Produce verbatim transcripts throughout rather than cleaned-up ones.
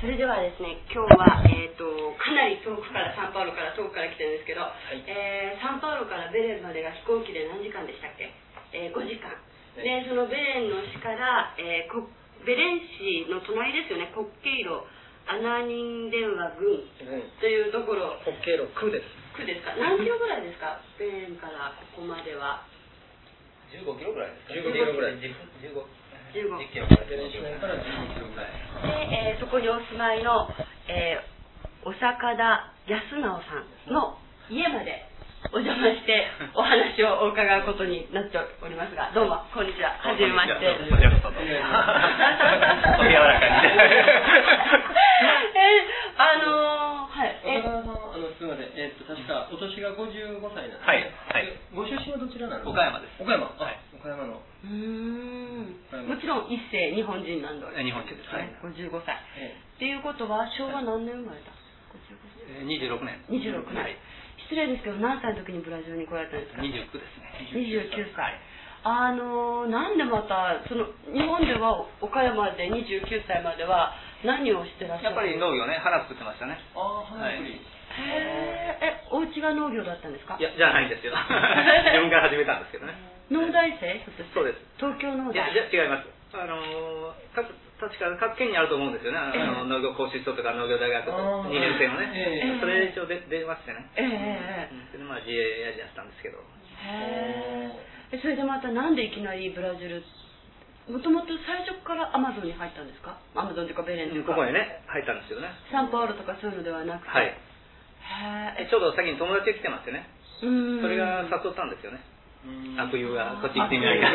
それではですね、今日は、えー、とかなり遠くからサンパウロから遠くから来てるんですけど、はい、えー、サンパウロからベレンまでが飛行機で何時間でしたっけ？えー、ごじかん、はい、でそのベレンの市から、えー、こベレン市の隣ですよね、国経路アナニン電話郡というところ、 国経路区です。 区ですか？何キロぐらいですか？ベレンからここまではじゅうごキロぐらいですか？ じゅうごキロぐらい。 じゅうごじゅうごキロぐらい。ベレン市内からじゅうごキロぐらい。 で、えー、そこにお住まいの、えー、お坂田康直さんの家までお邪魔してお話をお伺うことになっておりますが、どうもこんにちは。はじめまして。 こんにちは。お柔らかに。 えあのー、はい。 岡田さん、あのすみません。えっと確かお年がごじゅうごさいなんです。 はいはい。 ご出身はどちらなんですか？ 岡山です。 岡山。 はい。 岡山の。 うーん。もちろん一世日本人なんだ。 日本人です。はい。 ごじゅうごさい。っていうことは昭和何年生まれた？ にじゅうろくねん。 にじゅうろくねん。失礼ですけど何歳の時にブラジルに来られたんですか？ にじゅうきゅうですね。 にじゅうきゅうさい。あのなんでまたその日本では岡山でにじゅうきゅうさいまでは何をしてらっしゃる？ やっぱり農業ね、花作ってましたね。 ああ、はい。 へえ、お家が農業だったんですか？ いや、じゃないんですよ。自分から始めたんですけどね。 農大生？ そうです。 東京農大。 いや、違います。あの各確か各県にあると思うんですよね。あの農業講習所とか農業大学にねん生のね。 えー、 それ一応出出ましてね。 ええー。 それでまあ自営やりだしたんですけど。 へえ。それでまたなんでいきなりブラジル、もともと最初からアマゾンに入ったんですか？アマゾンというかベレンとか。 ここにね入ったんですよね。 サンパウロとかそういうのではなくて。 はい。 へえ。 ちょうど先に友達が来てましてね。 うん。 それが誘ったんですよね。悪友がこっち行ってみないか。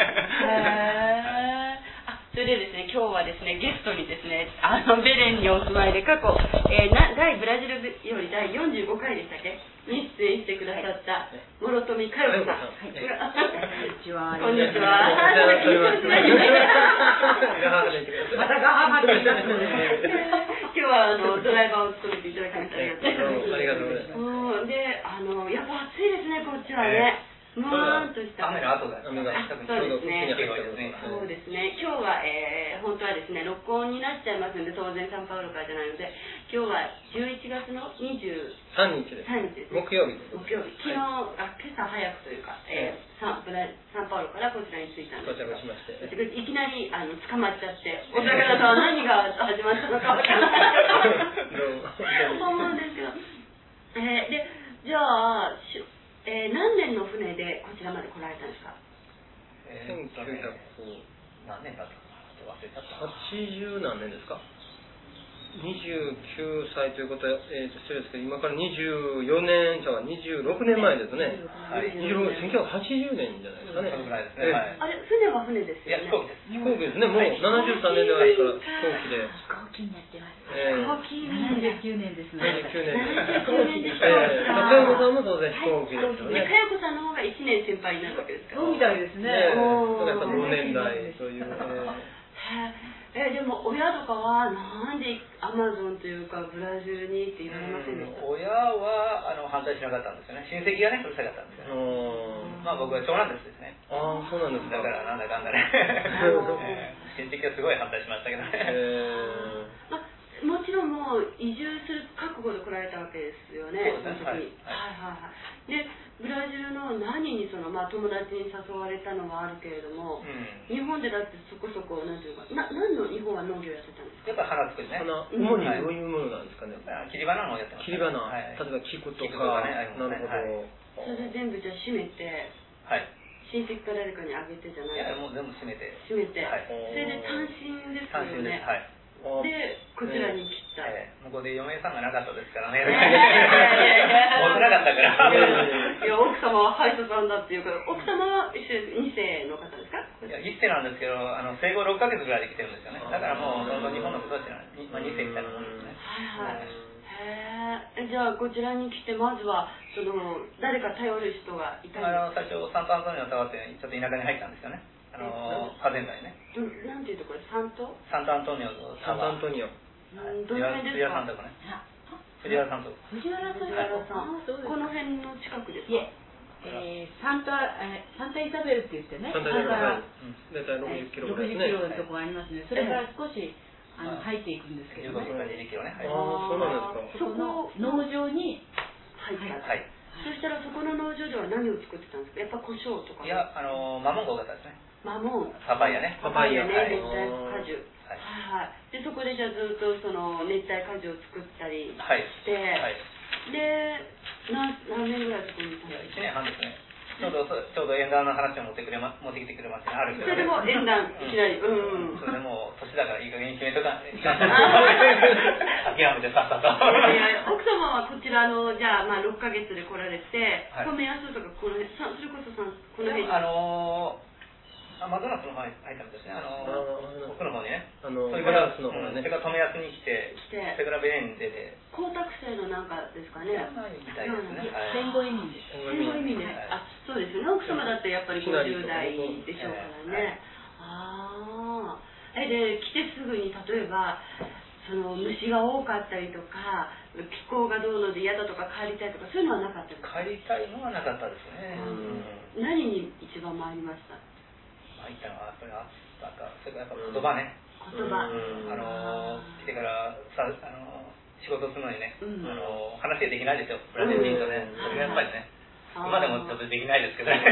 へえ。それでですね、今日はですね、ゲストにですね、あのベレンにお住まいで過去、えー、な第ブラジルより第よんじゅうごかいでしたっけに出演してくださった諸富佳代子さん。こんにちは。こんにちは。またガハハって言ったんですね。今日はあのドライバーを務めていただきましてありがとうございます。で、あのやっぱ暑いですね、こっちはね。むわーんとした雨の後だ。 そうですね。そうですね。今日は、えー、本当はですね、録音になっちゃいますので、当然サンパウロからじゃないので、今日はじゅういちがつのにじゅうさんにちです。木曜日。 木曜日。昨日、あ、今朝早くというか、えー、サンブラサンパウロからこちらに着いたんです。 到着しまして。 いきなりあの捕まっちゃって、お魚とは何が始まったのかわからない思うんですけど。えー、で、じゃあ、えー、何年の船でこちらまで来られたんですか？ えー、せんきゅうひゃく何年だったかな、忘れちゃった。 はちじゅう何年ですか？にじゅうきゅうさいということは、えー、失礼ですけど、今からにじゅうよねん、じゃあにじゅうろくねんまえですね。はい。せんきゅうひゃくはちじゅうねんじゃないですかね。 そうぐらいですね。 あれ、船は船ですよね。 いや、飛行機です。 飛行機ですね。もうななじゅうさんねんではないから飛行機で。 飛行機になってます。 えー、 飛行機ななじゅうきゅうねんですね。 ななじゅうきゅうねんです。 ななじゅうきゅうねんでした。 えー、かよこさんも当然飛行機ですよね。 かよこさんの方がいちねん先輩になるわけですから。 そうみたいですね。 ねえ、やっぱ同年代という。 えー、でも親とかはなんでアマゾンというかブラジルにって言われませんでした？ 親はあの反対しなかったんですよね。親戚がねうるさかったんですよね。まあ僕は長男ですね。 ああ、そうなんですか。 だからなんだかんだね。親戚はすごい反対しましたけどね。 えー、まあもちろんもう移住する覚悟で来られたわけですよね。 そうですね。はいはいはい。でブラジルの何にそのまあ友達に誘われたのはあるけれども、うん、日本でだってそこそこなんていうかな何の日本は農業やってたんですか？ やっぱ花作りね。 主にどういうものなんですかね。 切り花もやってます。 切り花、はい、例えば菊とか、ね、なるほど、 はい。それで全部じゃあ閉めて。 はい。 親戚か誰かにあげてじゃない。 いやもう全部閉めて。 閉めて。 はい、 それで単身ですよね。 単身です。はい。 で、こちらに来た。 えー、向こうで嫁さんがなかったですからね。持ってなかったから。 いや、奥様は歯医者さんだっていうから、奥様はに世の方ですか？ いや、いっ世なんですけど、あの生後ろっかげつぐらいで来てるんですよね。だからもう、本当日本の子たちは、まあ、に世みたいなもんですね。 はいはい。へえ。じゃあ、こちらに来て、まずは、その、誰か頼る人がいたんですか？ あの、最初、サントアントニオを触って、ちょっと田舎に入ったんですよね。あのー、火山街ね。 なんていうところ？サント？ サントアントニオとサントアントニオ。 どの辺ですか？ 藤原さんとこね。 藤原さんとこ。藤原さん。この辺の近くですか？ いえ、えー、サンタ、えー、サンタイザベルって言ってね。 サンタイザベル。だいたいろくじゅっキロぐらいですね。 ろくじゅっキロのとこありますね。それから少しあの入っていくんですけどね。 じゅうごキロからにじゅっキロね。はい、 ああ、そうなんですか。 そこの農場に入った。 はい。 そしたらそこの農場では何を作ってたんですか？やっぱ胡椒とか。 いや、あのマモンが多かったですね。 マモン。 パパイヤね。 パパイヤね、 はい、 熱帯果樹。はい。はい。でそこでじゃあずっとその熱帯果樹を作ったりして、はい。で、何何年ぐらいそこにいたんですか？いちねんはんですね。ちょうど、ちょうど縁談の話を持ってくれま、持ってきてくれましたね、ある人が、ね。 それでも縁談いきなり、うん、うん。 それでもう、年だからいい加減に決めとか、諦めてさっさと。 いやいや、奥様はこちらの、じゃあ、まあ、ろっかげつで来られて、 はい、 米安とか、この辺、それこそさ、この辺。 あのー、マドナスの方に入ったんですね、あのー、奥の方にね。 あのそれから、 の方ね。 それから富安に来て、それからベレンでで。 光沢性のなんかですかね。 ないみたいですね。 戦後移民です。 戦後移民です。あ、そうですよね。奥様だってやっぱりごじゅう代でしょうからね。ああ。え、で、来てすぐに、例えば、その虫が多かったりとか、気候がどうので嫌だとか帰りたいとか、そういうのはなかったですか？ 帰りたいのはなかったですね。 うん、何に一番参りました？ 参ったのは、それは、なんか、それからやっぱ言葉ね。 言葉。 あの、来てからさ、あの、仕事するのにね、 うん、 あの、話ができないですよ、ブラジル人とね。それがやっぱりね、今でもちょっとできないですけどね。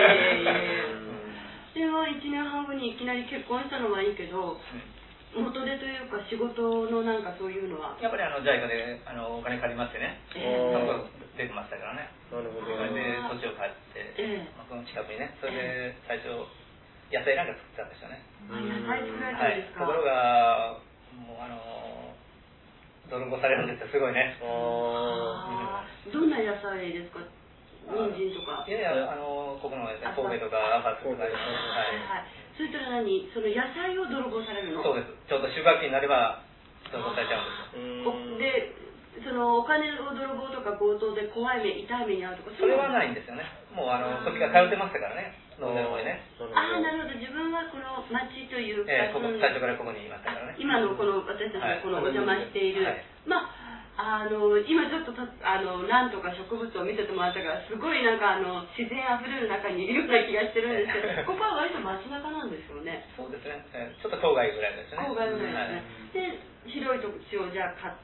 でもいちねんはんごにいきなり結婚したのはいいけど、元手というか仕事のなんかそういうのはやっぱりあのジャイカであのお金借りましてね、えー、そこ出てましたからね。 なるほど。 それで土地を買って、えー、この近くにね、それで最初野菜なんか作ってたんですよね。 あ、野菜作られたんですか？ はい、ところがもうあの泥棒されるんですよ、すごいね。 あ、うん、どんな野菜ですか？人参とか。 いやいや、あのここの神戸とかアパツとか。はいはい。それとら何？その野菜を泥棒されるの？ そうです。ちょうど収穫期になれば泥棒されちゃうんですよ。で、そのお金を泥棒とか強盗で怖い目、痛い目に遭うとか。 それはないんですよね。もうあのこっちが通ってましたからね。農業の方にね。 ああ、なるほど。自分はこの町というか、 えー、ここ最初からここにいましたからね。 今のこの私たちがこのお邪魔している、はい、まあ。あの今ちょっとたあのなんとか植物を見せてもらったからすごいなんかあの自然あふれる中にいるような気がしてるんですけどここは割と街中なんですよね。 そうですね、えー、ちょっと郊外ぐらいですね。 郊外ぐらいですね、はい、で広い土地をじゃあ買って、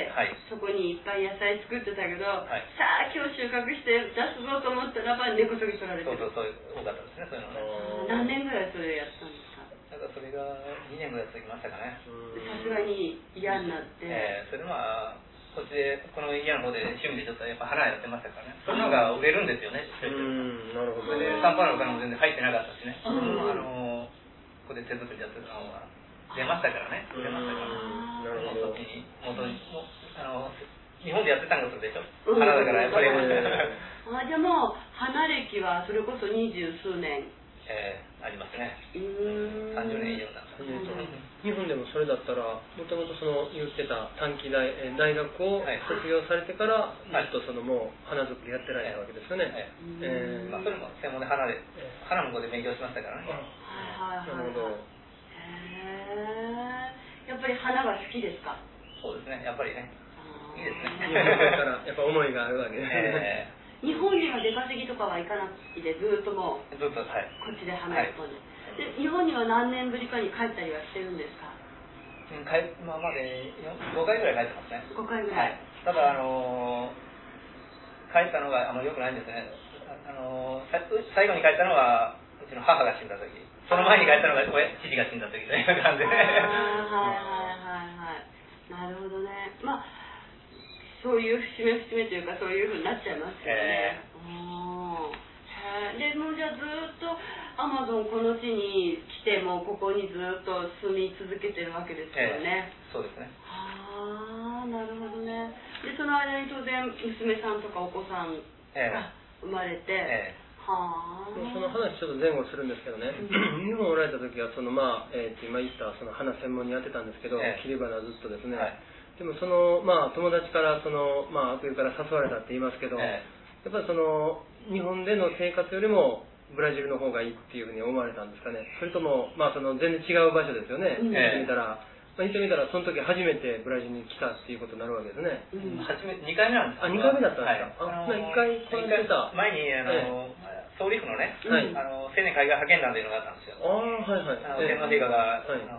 はい、そこにいっぱい野菜作ってたけど、はい、さあ今日収穫して出すぞと思ったらば根こそぎ取られてる。 そうそうそう多かったですね、そういうのね。 何年ぐらいそれやったんですか？ だからそれがにねんぐらい続きましたかね。 さすがに嫌になって、 えー、それでまあこっちでこの家の方で趣味でちょっとやっぱ花やってましたからね。その方が売れるんですよね。うん、なるほど。でサンパウロのお金も全然入ってなかったしね。あのここで手作りやってたのが出ましたからね。出ましたから。なるほど。そっちに元にもあの日本でやってたんがそれでしょ。花だからやっぱり。 あ、じゃあもう花歴はそれこそ二十数年。 えー、ありますね。さんじゅうねん以上なんです。 日本でもそれだったらもともとその言ってた短期大大学を卒業されてからずっとそのもう花作りやってられたわけですよね。 えーまあ、それも専門で花で花の方で勉強しましたからね。 はいはいはい。なるほど。へえ。やっぱり花が好きですか？ そうですね、やっぱりね。いいですね。 だからやっぱ思いがあるわけですね。 えー日本には出稼ぎとかは行かなくてずっともうずっと、はい、 こっちで花を飛んで、はい、で日本には何年ぶりかに帰ったりはしてるんですか？ うん、か今までごかいぐらい帰ってますね。 ごかいぐらい、はい、 ただあのー、帰ったのがあんまり良くないんですね。あのー、最後に帰ったのはうちの母が死んだ時、その前に帰ったのが親父が死んだ時という感じで。 はいはいはいはいはい、なるほどね。まあそういう節目節目というかそういうふうになっちゃいますよね。えー、でもうじゃあずっとアマゾンこの地に来てもここにずっと住み続けてるわけですよね。 えー、そうですね。 ああ、なるほどね。でその間に当然娘さんとかお子さんが生まれて、えーえーはあ、その話ちょっと前後するんですけどね、うん、日本おられた時はその、まあえー、今言ったその花専門にやってたんですけど、えー、切り花ずっとですね、はい、でもその、まあ、友達からその、まあ、悪友から誘われたって言いますけど、えー、やっぱりその日本での生活よりもブラジルの方がいいっていうふうに思われたんですかね。それとも、まあ、その全然違う場所ですよね、えー、言ってみたら。まあ、言ってみたらその時初めてブラジルに来たっていうことになるわけですね。 うん、初めにかいめなんです。 あ、にかいめだったんですか。はい、あ、いっかい来られてた。 前にあの、えー、総理府のね、はい、あの青年海外派遣団というのがあったんですよ。 ああ、はいはい。 あの天皇陛下が、はい、あの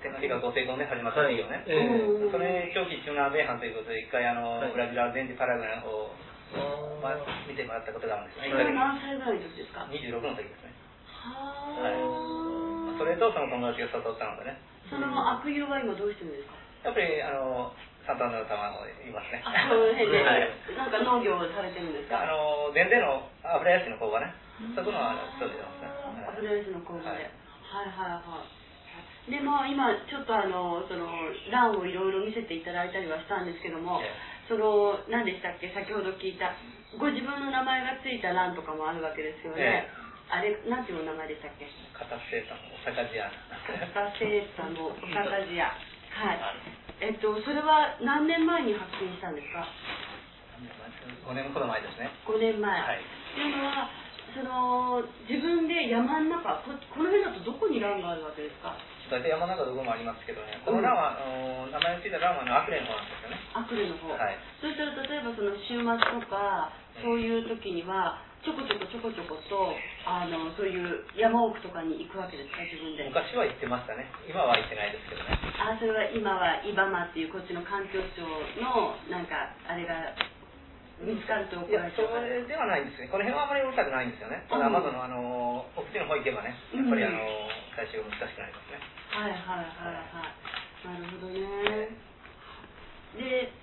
天皇陛下ご成婚で始まった事業ね、 はいえー、 それ長期中南米藩ということで一回あの、はい、ブラジルアルゼンチンパラグアイの方を、まあ、見てもらったことがあるんですね。 それは何歳ぐらいの時ですか？ にじゅうろくの時ですね。 はあ、はい、それとその友達が誘ったのでね。 その悪友は今どうしてるんですか？ やっぱりあのサンタンダー様のいますね。 あ、そうですね。はい、なんか農業をされてるんですか？ あの田での油屋敷の工場ね。そこのあの人でますね。 油屋敷の工場で。はい、はい、はいはい。でまあ今ちょっとあのその欄をいろいろ見せていただいたりはしたんですけども、その何でしたっけ、先ほど聞いたご自分の名前がついた欄とかもあるわけですよね。あれなんていうお名前でしたっけ？ 片瀬さんのおさかじ屋。 片瀬さんのおさかじ屋。はい。えっと、それは何年前に発見したんですか？ ごねんほど前ですね。 ごねんまえ。 はい。 っていうのは、その、自分で山の中、こ, この辺だとどこに欄があるわけですか？ 大体山の中どこもありますけどね、この欄は、うん、名前のついた欄はアクレの方なんですよね。 アクレの方。 はい。 そしたら、例えばその週末とか、そういう時には、ちょこちょこちょこちょことあのそういう山奥とかに行くわけですか？自分で。 昔は行ってましたね。今は行ってないですけどね。 あ、それは今はイバマっていうこっちの環境省のなんかあれが見つかると怒られちゃう。 いや、それではないんですね。この辺はあまりうるさくないんですよね。ただ、まずのあの奥地の方行けばね、やっぱりあの回収が難しくなりますね。 はいはいはいはい。なるほどね。で。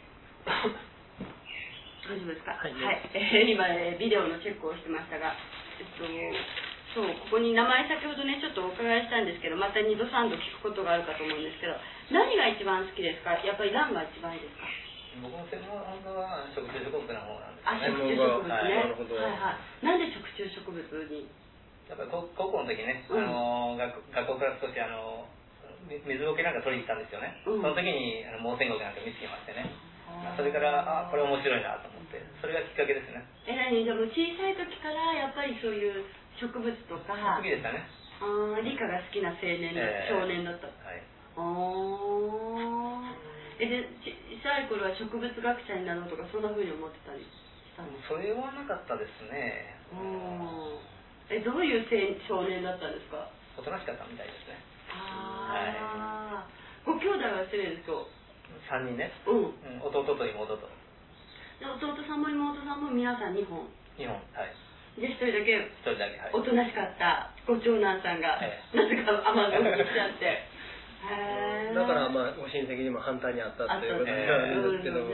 大丈夫ですか？はい、はい、えー、今、えー、ビデオのチェックをしてましたが、えっと、そう、ここに名前先ほどね、ちょっとお伺いしたんですけど、またにどさんど聞くことがあるかと思うんですけど、何が一番好きですか？やっぱりランが一番いいですか？ 僕の専門は食虫植物の方なんですね。あ、食虫植物ね。はい、 なるほど。 はいはい。なんで食虫植物に？ やっぱり高校の時ね、うん、あの 学, 学校から少しあの水苔なんか取りに行ったんですよね。うん、その時にあの毛線苔なんか見つけましてね。それからあこれ面白いなと思ってそれがきっかけですね。 え何じゃあもう小さい時からやっぱりそういう植物とか好きでしたね。 あ理科が好きな青年の、えー、少年だった。はい。あえで小さい頃は植物学者になろうとかそんなふうに思ってたりしたんですか？ それはなかったですね。 えどういう少年だったんですか？ おとなしかったみたいですね。 ああ、はい、ご兄弟は失礼ですよ。 さんにんね、 うん、 弟と妹と。 弟さんも妹さんも皆さんにほん。 にほん、はい。 でひとりだけひとりだけ、はい、 おとなしかったご長男さんが、はい、なぜか雨雲に来ちゃってへだからまあご親戚にも反対にあったっていうことなんですけど、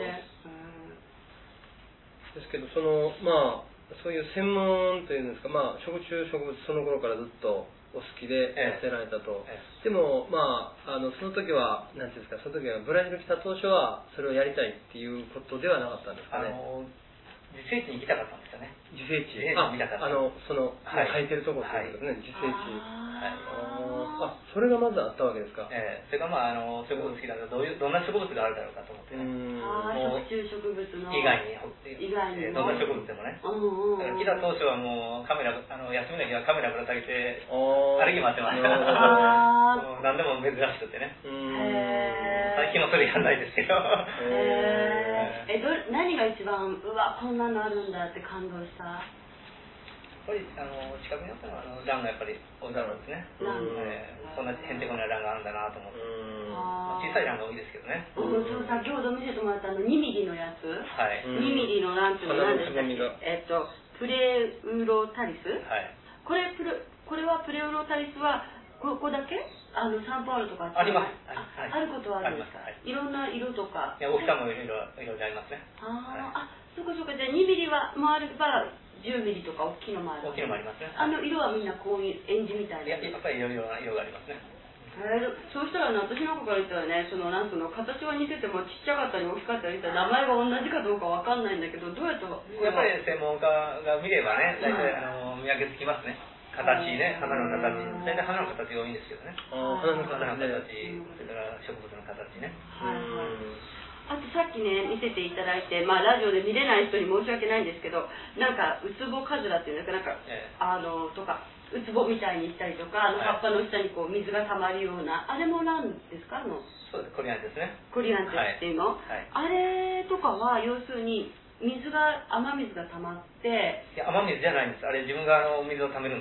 ですけどそのまあそういう専門というんですか、まあ食虫植物その頃からずっとお好きでやってられたと、ええ、でもまああのその時は何ていうんですか、その時はブラジル来た当初はそれをやりたいっていうことではなかったんですかね。 あの自生地に行きたかったんですよね。 自生地、 ああのその、はい、書いてるところってことですね、はい、自生地。 はい、 あそれがまずあったわけですか。 ええ、それがまああの植物好きだからどういうどんな植物があるだろうかと思って、ね、 あ食虫植物の以外に以外にえー、どんな植物でもね。うんうんうん、来た当初はもうカメラあの休みの日はカメラぶら下げて歩き回ってましたもう何でも珍しくてね。最近はそれやんないですけどへえど何が一番うわこんなのあるんだって感動した？ やっぱりあの近くにあったのはあのランがやっぱり多いだろうですね。ラン、えー、こんなへんてこなランがあるんだなと思って、まあ、小さいランが多いですけどね。 うん、そう先ほど見せてもらったあのにミリのやつ、 はい、 にミリのランっていうのは何でしたっけ？えっとプレウロタリス、はい、これプレこれはプレウロタリスはここだけあのサンパウロとかあります。 あ、はい、あることはあるんですか？はい、いろんな色とか。 いや大きさもいろいろいろいろありますね。 あ、はい、あ、そうかそうか。じゃあにミリはもあればじゅうミリとか大きいのもある。 大きいのもありますね。 あの色はみんなこういうエンジみたいな。 いややっぱりいろいろな色がありますね。 えー、そうしたら、ね、私の子から言ったらね、そのなんその形は似ててもちっちゃかったり大きかったりしたら名前が同じかどうかわかんないんだけど、どうやってやっぱり専門家が見ればね、大体あの見分けつきますね。形ね、花の形、大体花の形が多いんですけどね。 あ花の形、 花の形、それから植物の形ね。 はいはい。あとさっきね見せていただいて、まあラジオで見れない人に申し訳ないんですけど、なんかウツボカズラっていうんですか、なんか、ええ、あのとかウツボみたいにしたりとか、あの葉っぱの下にこう水がたまるような、あれもなんですか？あのそうです、コリアンテスね。 コリアンテスっていうの、はいはい、あれとかは要するに水が雨水がたまって、 いや雨水じゃないんです。あれ自分があの水をためるんですよ。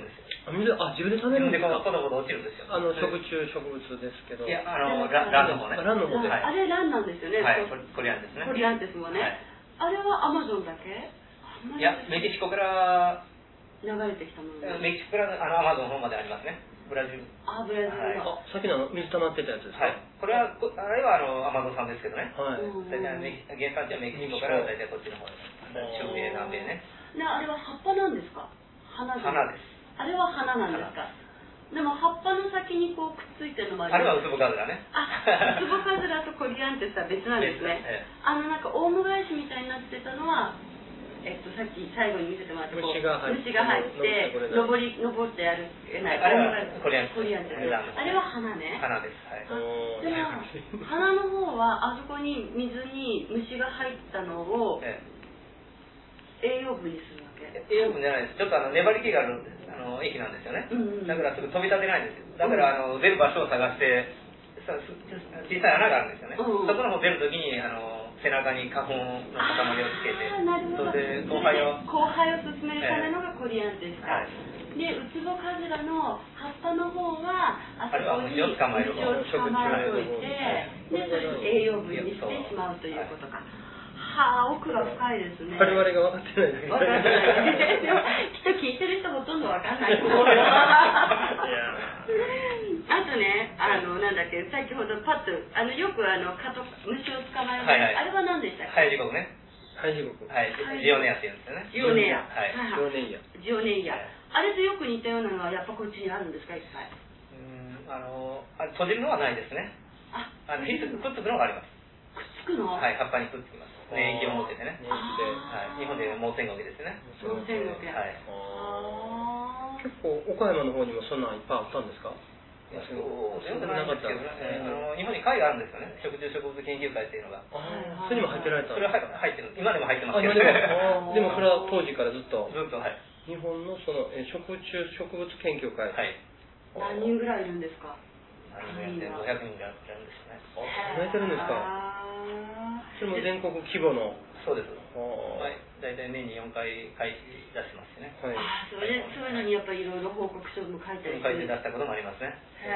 あ、水、あ、自分で食べるんですか？ ポトポト落ちるんですよ。 あの、食虫植物ですけど。 いや、あの、ランの方ね。 ランの方で。 あれランなんですよね。 はい、コリアンですね。 コリアンテスもね。あれはアマゾンだけ？ いや、メキシコから流れてきたもの。 メキシコからあのアマゾンの方までありますね。ブラジル。 あ、ブラジルの。 さっきの水溜まってたやつですか？ はい。これは、あれはあのアマゾン産ですけどね。 はい。 大体原産地はメキシコから大体こっちの方です。中米、南米ね。 で、あれは葉っぱなんですか？花です。 花です。 あれは花なんですか？でも葉っぱの先にこうくっついてるのもあります。 あれはウツボカズラね。 あ、ウツボカズラとコリアンテスは別なんですね。ええ、あのなんかオウム返しみたいになってたのは、えっとさっき最後に見せてもらった虫が入って、 虫が入って登り登ってやるえない。あれはコリアンテス。あれは花ね。 花です。はい。 でも花の方はあそこに水に虫が入ったのを栄養分にするわけ。 栄養分じゃないです。ちょっとあの粘り気があるあの液なんですよね。だからすぐ飛び立てないんですよ。だからあの出る場所を探して小さい穴があるんですよね。そこの方出るときにあの背中に花粉の塊をつけて、それで交配を交配を進めるためのがコリアンテスか。で、ウツボカズラの葉っぱの方はあそこに虫を捕まえておいて、でそれを栄養分にしてしまうということか。はあ、奥が深いですね。 我々が分かってないですね。 分かってない。でもきっと聞いてる人ほとんど分かんないと思うよ。あとね、あのなんだっけ、先ほどパッとあのよくあの蚊と虫を捕まえる、はいはい、あれは何でしたっけ？ ハイジゴクね。 ハイジゴク。 はい。ジオネアって言うんですよね。 ジオネア。 はい。ジオネイヤ。 ジオネイヤ。あれとよく似たようなのはやっぱこっちにあるんですか、いっぱい。 うん、あのあ閉じるのはないですね。あ、あのひっつくくっつくのがあります。 くっつくの？ はい、葉っぱにくっつきます。粘液を持っててね。はい。日本でモウセンゴケですね。 モウセンゴケ。 はい。 結構岡山の方にもそんなんいっぱいあったんですか？ そう、全然なかったですけどね。あの日本に会があるんですよね。食虫植物研究会っていうのが。 それにも入ってられた。 それは入ってる。今でも入ってますけど。 でもそれは当時からずっと。 ずっとはい。 日本のその食虫植物研究会。 はい。 何人ぐらいいるんですか？ 何人？ごひゃくにんぐらいいるんですね。 考えてるんですか？それも全国規模の。 そうです。はい。大体年によんかい会議出しますね。 はい。 ああ、それそういうのにやっぱりいろいろ報告書も書いてる。 書いて出したこともありますね。 へ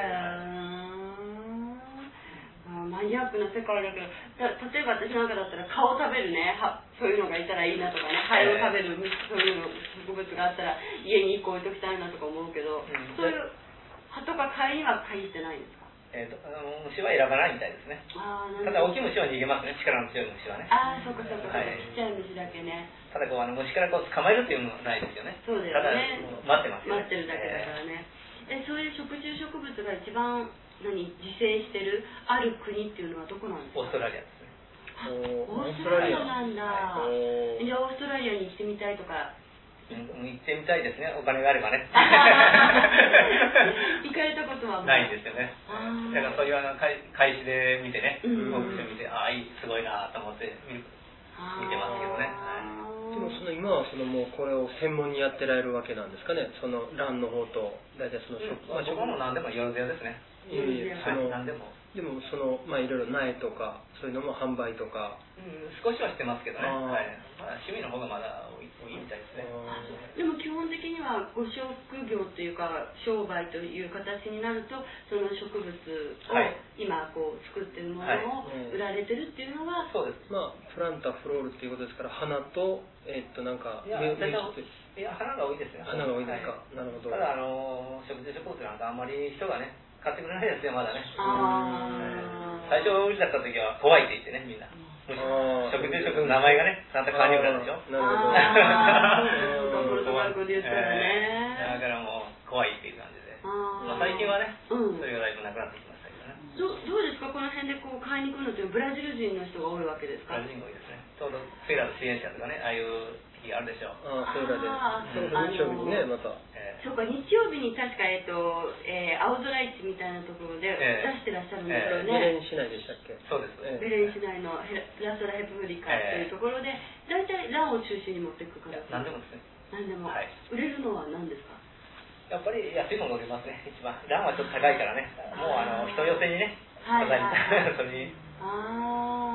え。マニアックな世界だけど、た例えば私なんかだったら蚊を食べるね、はそういうのがいたらいいなとかね、ハエを食べるそういうの植物があったら家にいっこ置いときたいなとか思うけど、うん、そういう葉とか蚊には限ってないんですか？ えー、とあの虫は選ばないみたいですね。あ、ただ大きい虫は逃げますね。力の強い虫はね。 ああ、そうかそうか、はい、ちっちゃい虫だけね。 ただこうあの虫からこう捕まえるっていうのはないですよね。 そうだよね。 ただ待ってますよね。待ってるだけだからね。えー、そういう食虫植物が一番何自生してるある国っていうのはどこなんですか？ オーストラリアですね。 オーストラリアなんだ。じゃあオーストラリアに行ってみたいとか。 うん、行ってみたいですね。お金があればね。 行かれたことはないんですよね。だからそういうあの開始で見てね、報告書見て、ああ、すごいなと思って見る見てますけどね。 でもその今はそのもうこれを専門にやってられるわけなんですかね。そのランの方と大体その食、まあ僕はもう何でもよろずやですね。 いやいや、その何でも。 でもそのまあいろいろ苗とかそういうのも販売とか、 うん、少しはしてますけどね。はい。まあ趣味の方がまだ多いみたいですね。 でも基本的にはご職業というか商売という形になるとその植物を今こう作ってるものを売られてるっていうのは、 そうです。 まあプランターフロールっていうことですから花とえっとなんかいやいや花が多いですね。 花が多いですか。なるほど。 ただあの植物植物なんかあんまり人がね買ってくれないですよまだね。最初売りだった時は怖いって言ってねみんな。植物植物の名前がねちゃんとカーニブラでしょ。 なるほど。 ポルトガル語で言ったらね。 だからもう怖いっていう感じで。まあ最近はねそれがだいぶなくなってきましたけどね。 どどうですかこの辺でこう買いに来るのってブラジル人の人が多いわけですか？ ブラジル人が多いですね。ちょうどフェラの支援者とかねああいう日あるでしょう。 ああフェラで。その日曜日にねまた。 そうか、日曜日に確か、えっとえー、青空市みたいなところで出してらっしゃるんですよね。 ベレン市内でしたっけ？ そうです。 ベレン市内のヘラソラヘプブリカというところで、大体ランを中心に持っていくから。 何でもですね。 何でも。はい、売れるのは何ですか？ やっぱり安いもの売れますね、一番。ランはちょっと高いからね。もうあの人寄せにね、 はいはい、 それに。 ああ。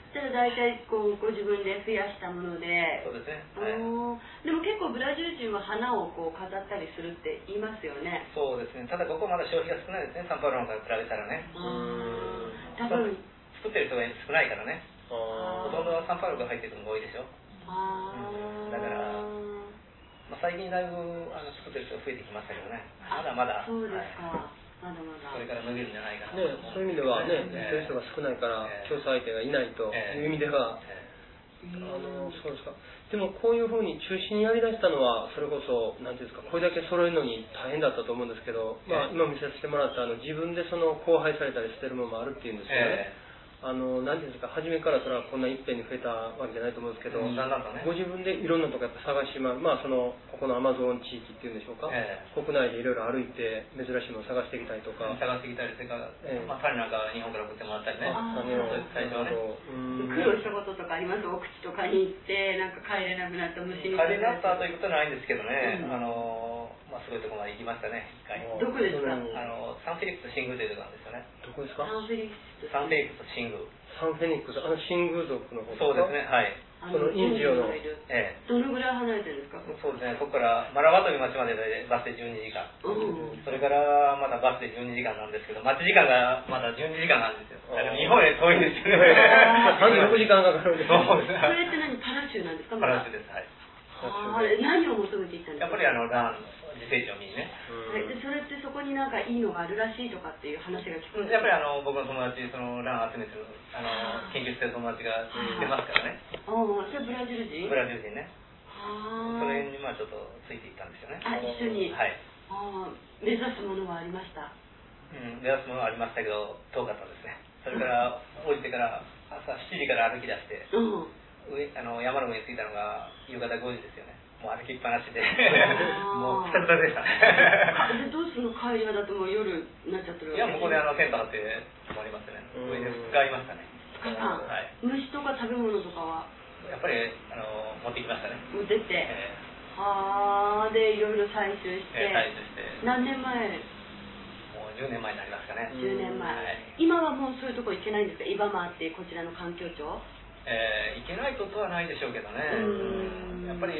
じゃあ大体こうご自分で増やしたもので。 そうですね。はい、 でも結構ブラジル人は花をこう飾ったりするって言いますよね。 そうですね。ただここまだ消費が少ないですね。サンパウロなんか比べたらね。 多分作ってる人が少ないからね。ほとんどはサンパウロが入ってるのが多いでしょ。 あうん、だから、まあ、最近だいぶあの作ってる人が増えてきましたけどね。まだまだ。 そうですか。はい、まだまだこれから伸びるんじゃないかな、 ね、そういう意味ではね、やってる人が少ないから、競争相手がいないという意味では、あのそうですか。でもこういうふうに中心にやりだしたのは、それこそ何ていうんですか、これだけ揃えるのに大変だったと思うんですけど、まあ、今見せてもらったあの自分でその交配されたりしてるものもあるっていうんですよね。えーあの何ていうんですか、初めからそれはこんな一遍に増えたわけじゃないと思うんですけど、 うんだんだんとね、 ご自分でいろんなとこやっぱ探しままあそのここのアマゾン地域っていうんでしょうか、えー、国内でいろいろ歩いて珍しいものを探してきたりとか、 探してきたりそれから、えーまあ、種なんか日本から送ってもらったりね、 あ最初はね、 苦労したこととかあります？奥地とかに行ってなんか帰れなくなった虫に帰れなかったということはないんですけどね、うん、あのまあ、すごいところまで行きましたね、一回。 どこですか？ あのサンフェリックス・シングというところなんですよね。 どこですか？ サンフェリックス。 サンフェリックス・シング。 サンフェニックス、あの新宮族の方ですか？ そうですね、はい。 そのインジオの、ええ、どのぐらい離れてるんですか？ そうですね、ここからマラバという町までバスでじゅうにじかん、うん、それからまだバスでじゅうにじかんなんですけど、待ち時間がまだじゅうにじかんなんですよ。だから日本より遠いんですよね。 さんじゅうろくじかんかかるんです。 そうですね。それって何、パラシュなんですか？ パラシュです、はい。 あれ何を求めていったんですか？ やっぱりあのラン自生地を見にね、 はい、でそれってそこになんかいいのがあるらしいとかっていう話が聞くんですか？ やっぱりあの僕の友達、そのランを集めてるあの研究してる友達が知ってますからね。 ああ、それブラジル人？ ブラジル人ね。 ああ。 それにまあちょっとついていったんですよね。 あ、一緒に。 はい。 ああ、目指すものはありました。 うん、目指すものはありましたけど遠かったですね。それから降りてから朝しちじから歩き出して、うん、上あの山の上に着いたのが夕方ごじですよね。もう歩きっぱなしでもうくたくたでしたね。 でどうするの？帰りはだってもう夜になっちゃってるわけ？ いや、向こうであのテント張って泊まりましたね。上でふつかありましたね。 ふつかかん、はい、虫とか食べ物とかはやっぱりあの持ってきましたね。 持ってって、えー、はあ、でいろいろ採集して、 えー、採集して何年前？ もうじゅうねんまえになりますかね。 じゅうねんまえ、はい、今はもうそういうとこ行けないんですか？イバマーってこちらの環境庁？ えー、行けないことはないでしょうけどね。やっぱり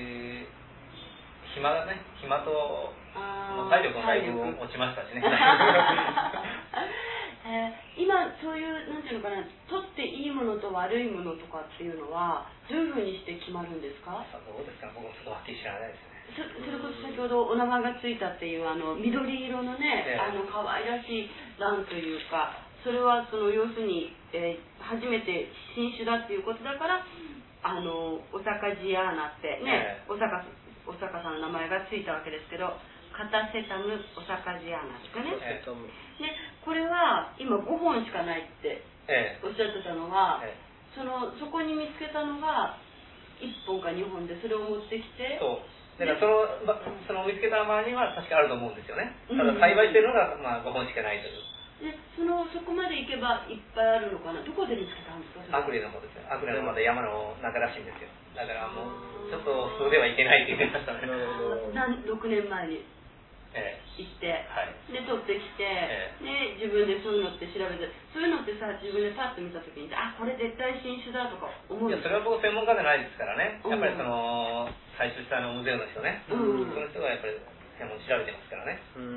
暇だね、暇ともう体力もだいぶ落ちましたしね。 えー、今そういうなんていうのかな、取っていいものと悪いものとかっていうのはどういうふうにして決まるんですか？ どうですか、僕もちょっとはっきり知らないですね。 そ, それこそ先ほどお名前がついたっていうあの緑色のね、えー、あの可愛らしいランというか、それはその要するに、えー、初めて新種だっていうことだからあのオサカジアーナってね、えー、お坂お坂さんの名前がついたわけですけど、カタセタムオサカジアーナですかね。えー、でこれは今ごほんしかないっておっしゃってたのは、えー、そのそこに見つけたのがいっぽんかにほんで、それを持ってきて、 そうだからそのその見つけた周りには確かあると思うんですよね。ただ栽培してるのがまあごほんしかないという。 でそのそこまで行けばいっぱいあるのかな。どこで見つけたんですか？ アクレの方ですね。アクレのまだ山の中らしいんですよ。だからもうちょっと普通ではいけないって言ってましたね。 ろくねんまえに行って、ええ、はい、で取ってきて、ええ、で自分でそういうのって調べて、そういうのってさ、自分でパッと見た時にあ、これ絶対新種だとか思うんですか？ いや、それは僕専門家じゃないですからね。やっぱりその採集したのムゼウの人ね、うん、その人がやっぱり専門調べてますからね。 うん、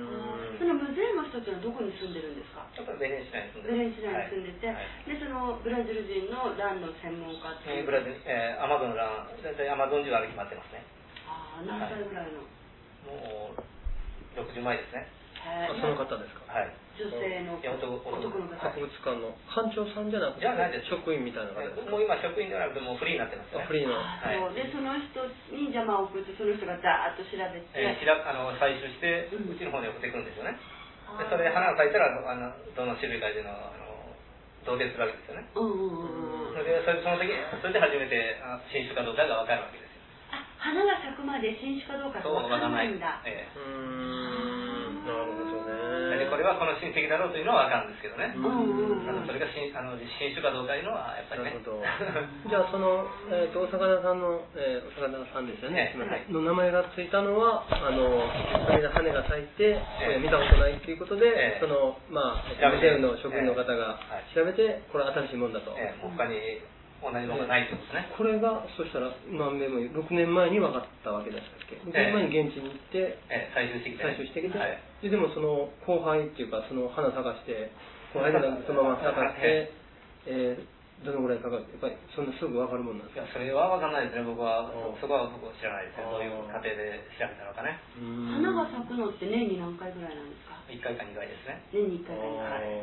そのムゼウの人ってのはどこに住んでるんですか？ やっぱりベレンシナに住んでる。ベレンシナに住んでて、はい、でそのブラジル人のランの専門家っていう、 えー、ブラジル、えー、アマゾンのラン、大体アマゾン中歩き回ってますね。 ああ、何歳ぐらいの？ はい、もうろくじゅうまえですね。 あ、その方ですか？ はい。 女性の男の方。 博物館の館長さんじゃなくて、 じゃないです。 職員みたいな方ですか？ もう今職員ではなくてもうフリーになってますね。 フリーの。 はい、そうでその人に邪魔を送って、その人がザーッと調べて、 えー、あの採集してうちの方に送ってくるんですよね。でそれで花が咲いたらあのどの種類かでのあの同定するわけですよね。うんうんうん。それでそれその時それで初めてあ新種かどうかが分かるわけですよ。 あ、花が咲くまで新種かどうかって分からないんだ。 ええ、うーん、なるほどね。 でこれれはこの親戚だろうというのは分かるんですけどね、 うんうん、 ただそれが新あの新種かどうかいうのはやっぱりね。 なるほど。じゃあその、えー、とお魚さんの、えー、お魚さんですよね、 はい、 の名前がついたのはあのそれで羽が咲いて、えー、見たことないっていうことで、えー、そのまあムジェウの職員の方が調べて、これは新しいもんだと。 えー、他に同じものがないということですね。 これがそしたら何年もろくねんまえに分かったわけでしたっけ。ろくねんまえに現地に行って、 えー、採集してきて、 採集してきて、 はい、 で, でもその交配っていうかその花咲かして交配でそのまま咲かして、えー、どのぐらいかかる、やっぱりそんなすぐ分かるもんなんですか。 いやそれは分からないですね。僕はそこは僕は知らないですね。どういう過程で調べたのかね。 花が咲くのって年に何回ぐらいなんですか。 いっかいかにかいですね。 年にいっかいかにかい。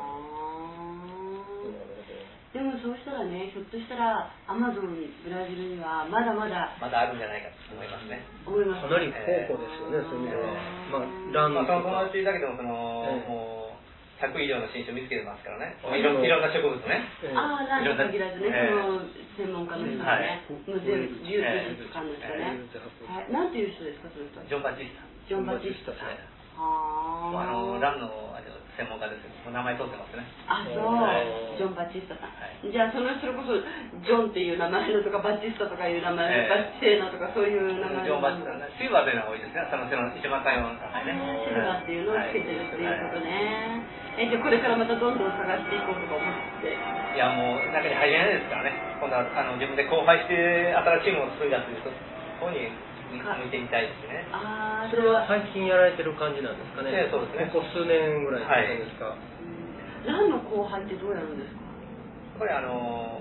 でもそうしたらね、ひょっとしたらアマゾンブラジルにはまだまだまだあるんじゃないかと思いますね。 思います。 かなり宝庫ですよね、そういう意味では。まあランまあ、その友達だけでもその、えー、もうひゃく以上の新種見つけてますからね。いろいろんな植物ね。 ああ、なんと限らずね、えー、その専門家の人がね、もう全部流通術家の人ね。えー、なんていう人ですか、その人は。 ジョンバチスタ。 ジョンバチスタさん。 ああのランの専門家です。名前取ってますね。 あ、そう、はい、ジョン・バチスタさん。はい、じゃあそのそれこそジョンっていう名前のとかバチスタとかいう名前、えー、バチセーナとかそういう名前の。 ジョン・バチスタ、シルバーというのが多いですね。そのその一番最後の名前ね。 シルバーっていうのをつけてるっていうことね。はい、えじゃあこれからまたどんどん探していこうとか思って。 いやもう中に入れないですからね。今度はあの自分で交配して新しいものを作り出すというところに。向いてみたいですね。 ああ、 それは最近やられてる感じなんですかね。 ええ、そうですね。 ここ数年ぐらいですか。はい、 ランの交配ってどうやるんですか。 これあの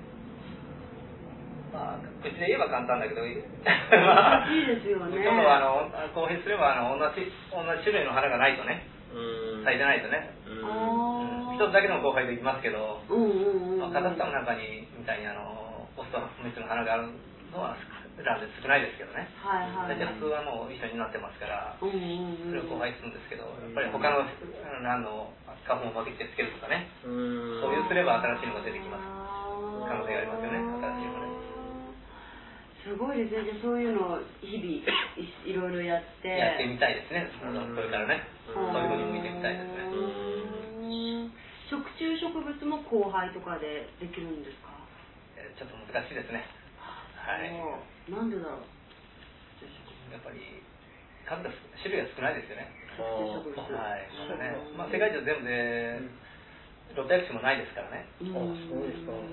まあ口で言えば簡単だけど、 まあいいですよね。 ちょっとあの交配すればあの同じ同じ種類の花がないとね、咲いてないとね。一つだけの交配できますけど、カザフスタンの中にみたいにあのオスとメスの花があるのはランで少ないですけどね。 はいはい、 大体普通はもう一緒になってますから、 うんうんうん、 それを交配するんですけど、やっぱり他のランの花粉を分けてつけるとかね、うんそういうすれば新しいのが出てきます。可能性がありますよね、新しいのがね。 すごいですね。じゃあそういうのを日々いろいろやってやってみたいですね。これからね、そういうふうに向いてみたいですね。 食虫植物も交配とかでできるんですか。 ちょっと難しいですね。はい。 なんでだろう。 やっぱり数が種類が少ないですよね。 食虫植物。 はい。まだね、まあ世界中全部でろっぴゃく種もないですからね。 あ、そうですか。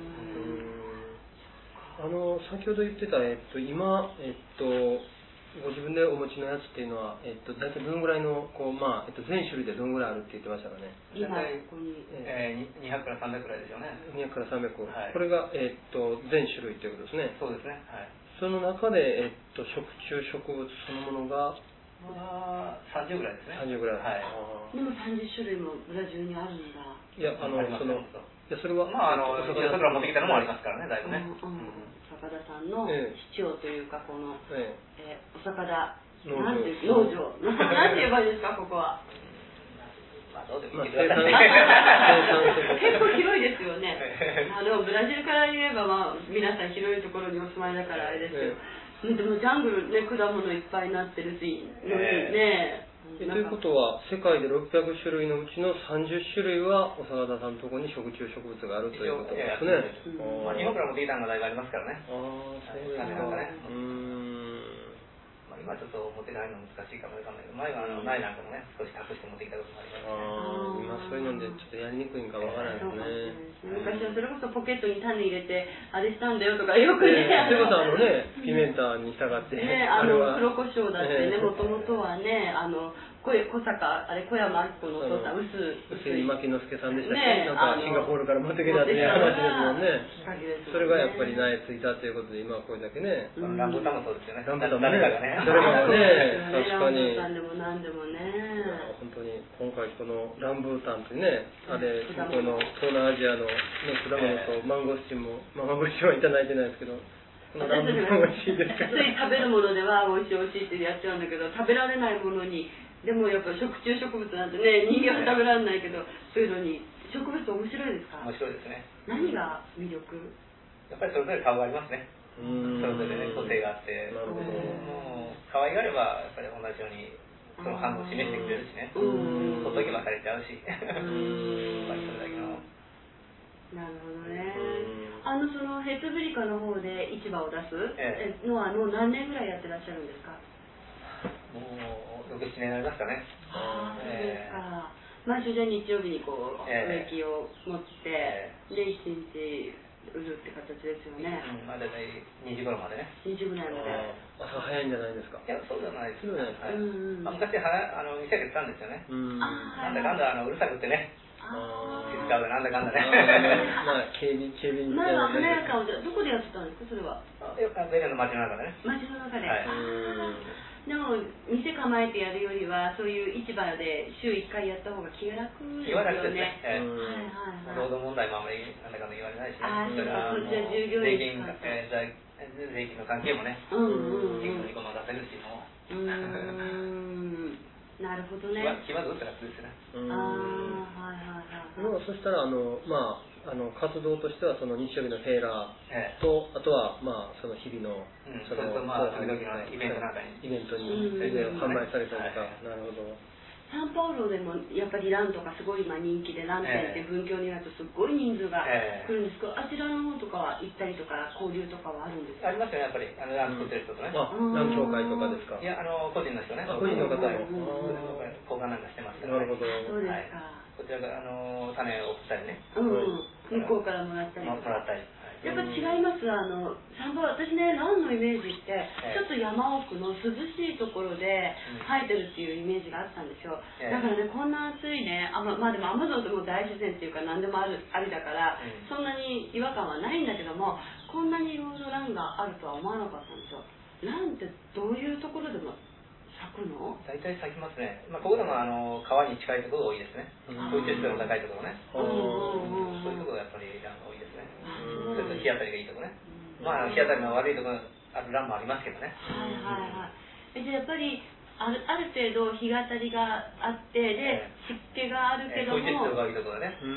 あの先ほど言ってたえっと今えっとご自分でお持ちのやつっていうのはえっと大体どのぐらいのこうまあえっと全種類でどのぐらいあるって言ってましたかね。 今ここにえー、にひゃくからさんびゃくくらいですよね。 にひゃくからさんびゃく。 はい、 これがえっと全種類ということですね。 そうですね。はい。 その中で、えっと、食虫植物そのものが、 まあ、さんじゅうぐらいですね。 さんじゅうぐらい。 はい。 でもさんじゅっ種類もブラジルにあるんだ。 いや、あの、その、いや、それは、 まあ、あの、そこから持ってきたのもありますからね、だいぶね。 うんうん。坂田さんの市長というか、この、えええー、お坂田なんていう農場、なんて言えばいいですか、ここは。 まあ、どうでもいいですか。結構広いですよね。あでもブラジルから言えば、まあ、皆さん広いところにお住まいだからあれですけど、えー、でもジャングルね、果物いっぱいになってるし、ね。 えということは世界でろっぴゃく種類のうちのさんじゅっ種類はお坂田さんのところに食虫植物があるということですね。 まあ、日本から持ってきたのがだいぶありますからね。 ああ、そうですか。 ね、 うーん。 まあ、今ちょっと持ってないの難しいかもわかんないけど、前はあの前なんかもね少し隠して持ってきたこともあります。 ああ、今そういうのでちょっとやりにくいんかわからないですね。 昔はそれこそポケットに種入れてあれしたんだよとかよくね。 それこそあのねピメンタに従ってねあの黒胡椒だってねもともとはねあの小坂あれ小山明子のお父さん薄薄い牧之助さんでしたっけ、ね、なんかシンガポールから持ってきたっていう話ですもんね。それがやっぱり苗ついたということで今はこれだけね。 ランブタもそうですよね。 ランブタもね。 誰かがね。 誰かがね確かに。 ランブタンでも何でもね。 本当に今回このランブータンというねあれこの東南アジアの、ね、果物とマンゴスチンも、まあ、マンゴスチンはいただいてないですけど。このランブータン美味しいですか。 つい食べるものでは美味しい美味しいってやっちゃうんだけど食べられないものにでもやっぱ食虫植物なんてね人間は食べられないけどそういうのに植物面白いですか。 面白いですね。 何が魅力。 やっぱりそれぞれ顔がありますね。それぞれね個性があって、 なるほど。 もう可愛がればやっぱり同じようにその反応を示してくれるしね、ほっとけばされちゃうし、やっぱりそれだけの。 なるほどね。あのそのヘッドブリカの方で市場を出すのはもう何年ぐらいやってらっしゃるんですか？ もうろく、ななねんになりましたね。 ああ、そうですか。毎週じゃ日曜日にこう植木を持って、で一日売るって形ですよね。 うん、まあ大体にじ頃までね。 にじぐらいまで。 朝早いんじゃないですか？ いや、そうじゃないです。 そうじゃないですか。 うんうん。 まあ昔はあの店開けてたんですよね。 うん。 なんだかんだあのうるさくってね。 ああ。 静かでなんだかんだね。 まあ警備警備員前は華やかをどこでやってたんですかそれは？ よくベルの街の中でね。 街の中で。 はい。 でも店構えてやるよりはそういう市場で週いっかいやった方が気が楽ですよね。 気が楽ですね。はいはいはい。 労働問題もあんまりなんだかんだ言われないしね。 ああ、そうか。こっちは従業税金員えー税金の関係もね。 うんうんうん。 結構にごま出せるしも。 うーん。なるほどね。 気はずっと楽ですね。 ああ、はいはいはい。 もうそしたらあのまああの活動としてはその日曜日のフェーラーと、あとはまあその日々のそのまあ時々のイベントなんかにイベントに販売されたりとか、なるほど。 サンパウロでもやっぱりランとかすごい今人気で、ラン店って文教になるとすごい人数が来るんですけど、あちらの方とかは行ったりとか交流とかはあるんですか？ ありますよね、やっぱりあのラン作ってる人とね。 あ、ラン協会とかですか？ いや、あの個人の人ね。 個人の方も交換なんかしてますからね。 なるほど。 そうですか。 こちらがあの種を送ったりね。 うん。向こうからもらったりとか。 もらったり。 やっぱ違います。あのサンパウロ、私ね、ランのイメージってちょっと山奥の涼しいところで生えてるっていうイメージがあったんですよ。だからね、こんな暑いね、あままあでもアマゾンってもう大自然っていうか何でもあるありだから、そんなに違和感はないんだけども、こんなにいろいろランがあるとは思わなかったんですよ。ランってどういうところでも咲くの？ 大体咲きますね。まあここでもあの川に近いところが多いですね。空中湿度の高いところね。そういうところがやっぱりランが多いですね。それと日当たりがいいところね。まあ日当たりの悪いところあるランもありますけどね。 はいはいはい。じゃあやっぱりあるある程度日当たりがあってで湿気があるけども。 空中湿度がいいところだね。 うん。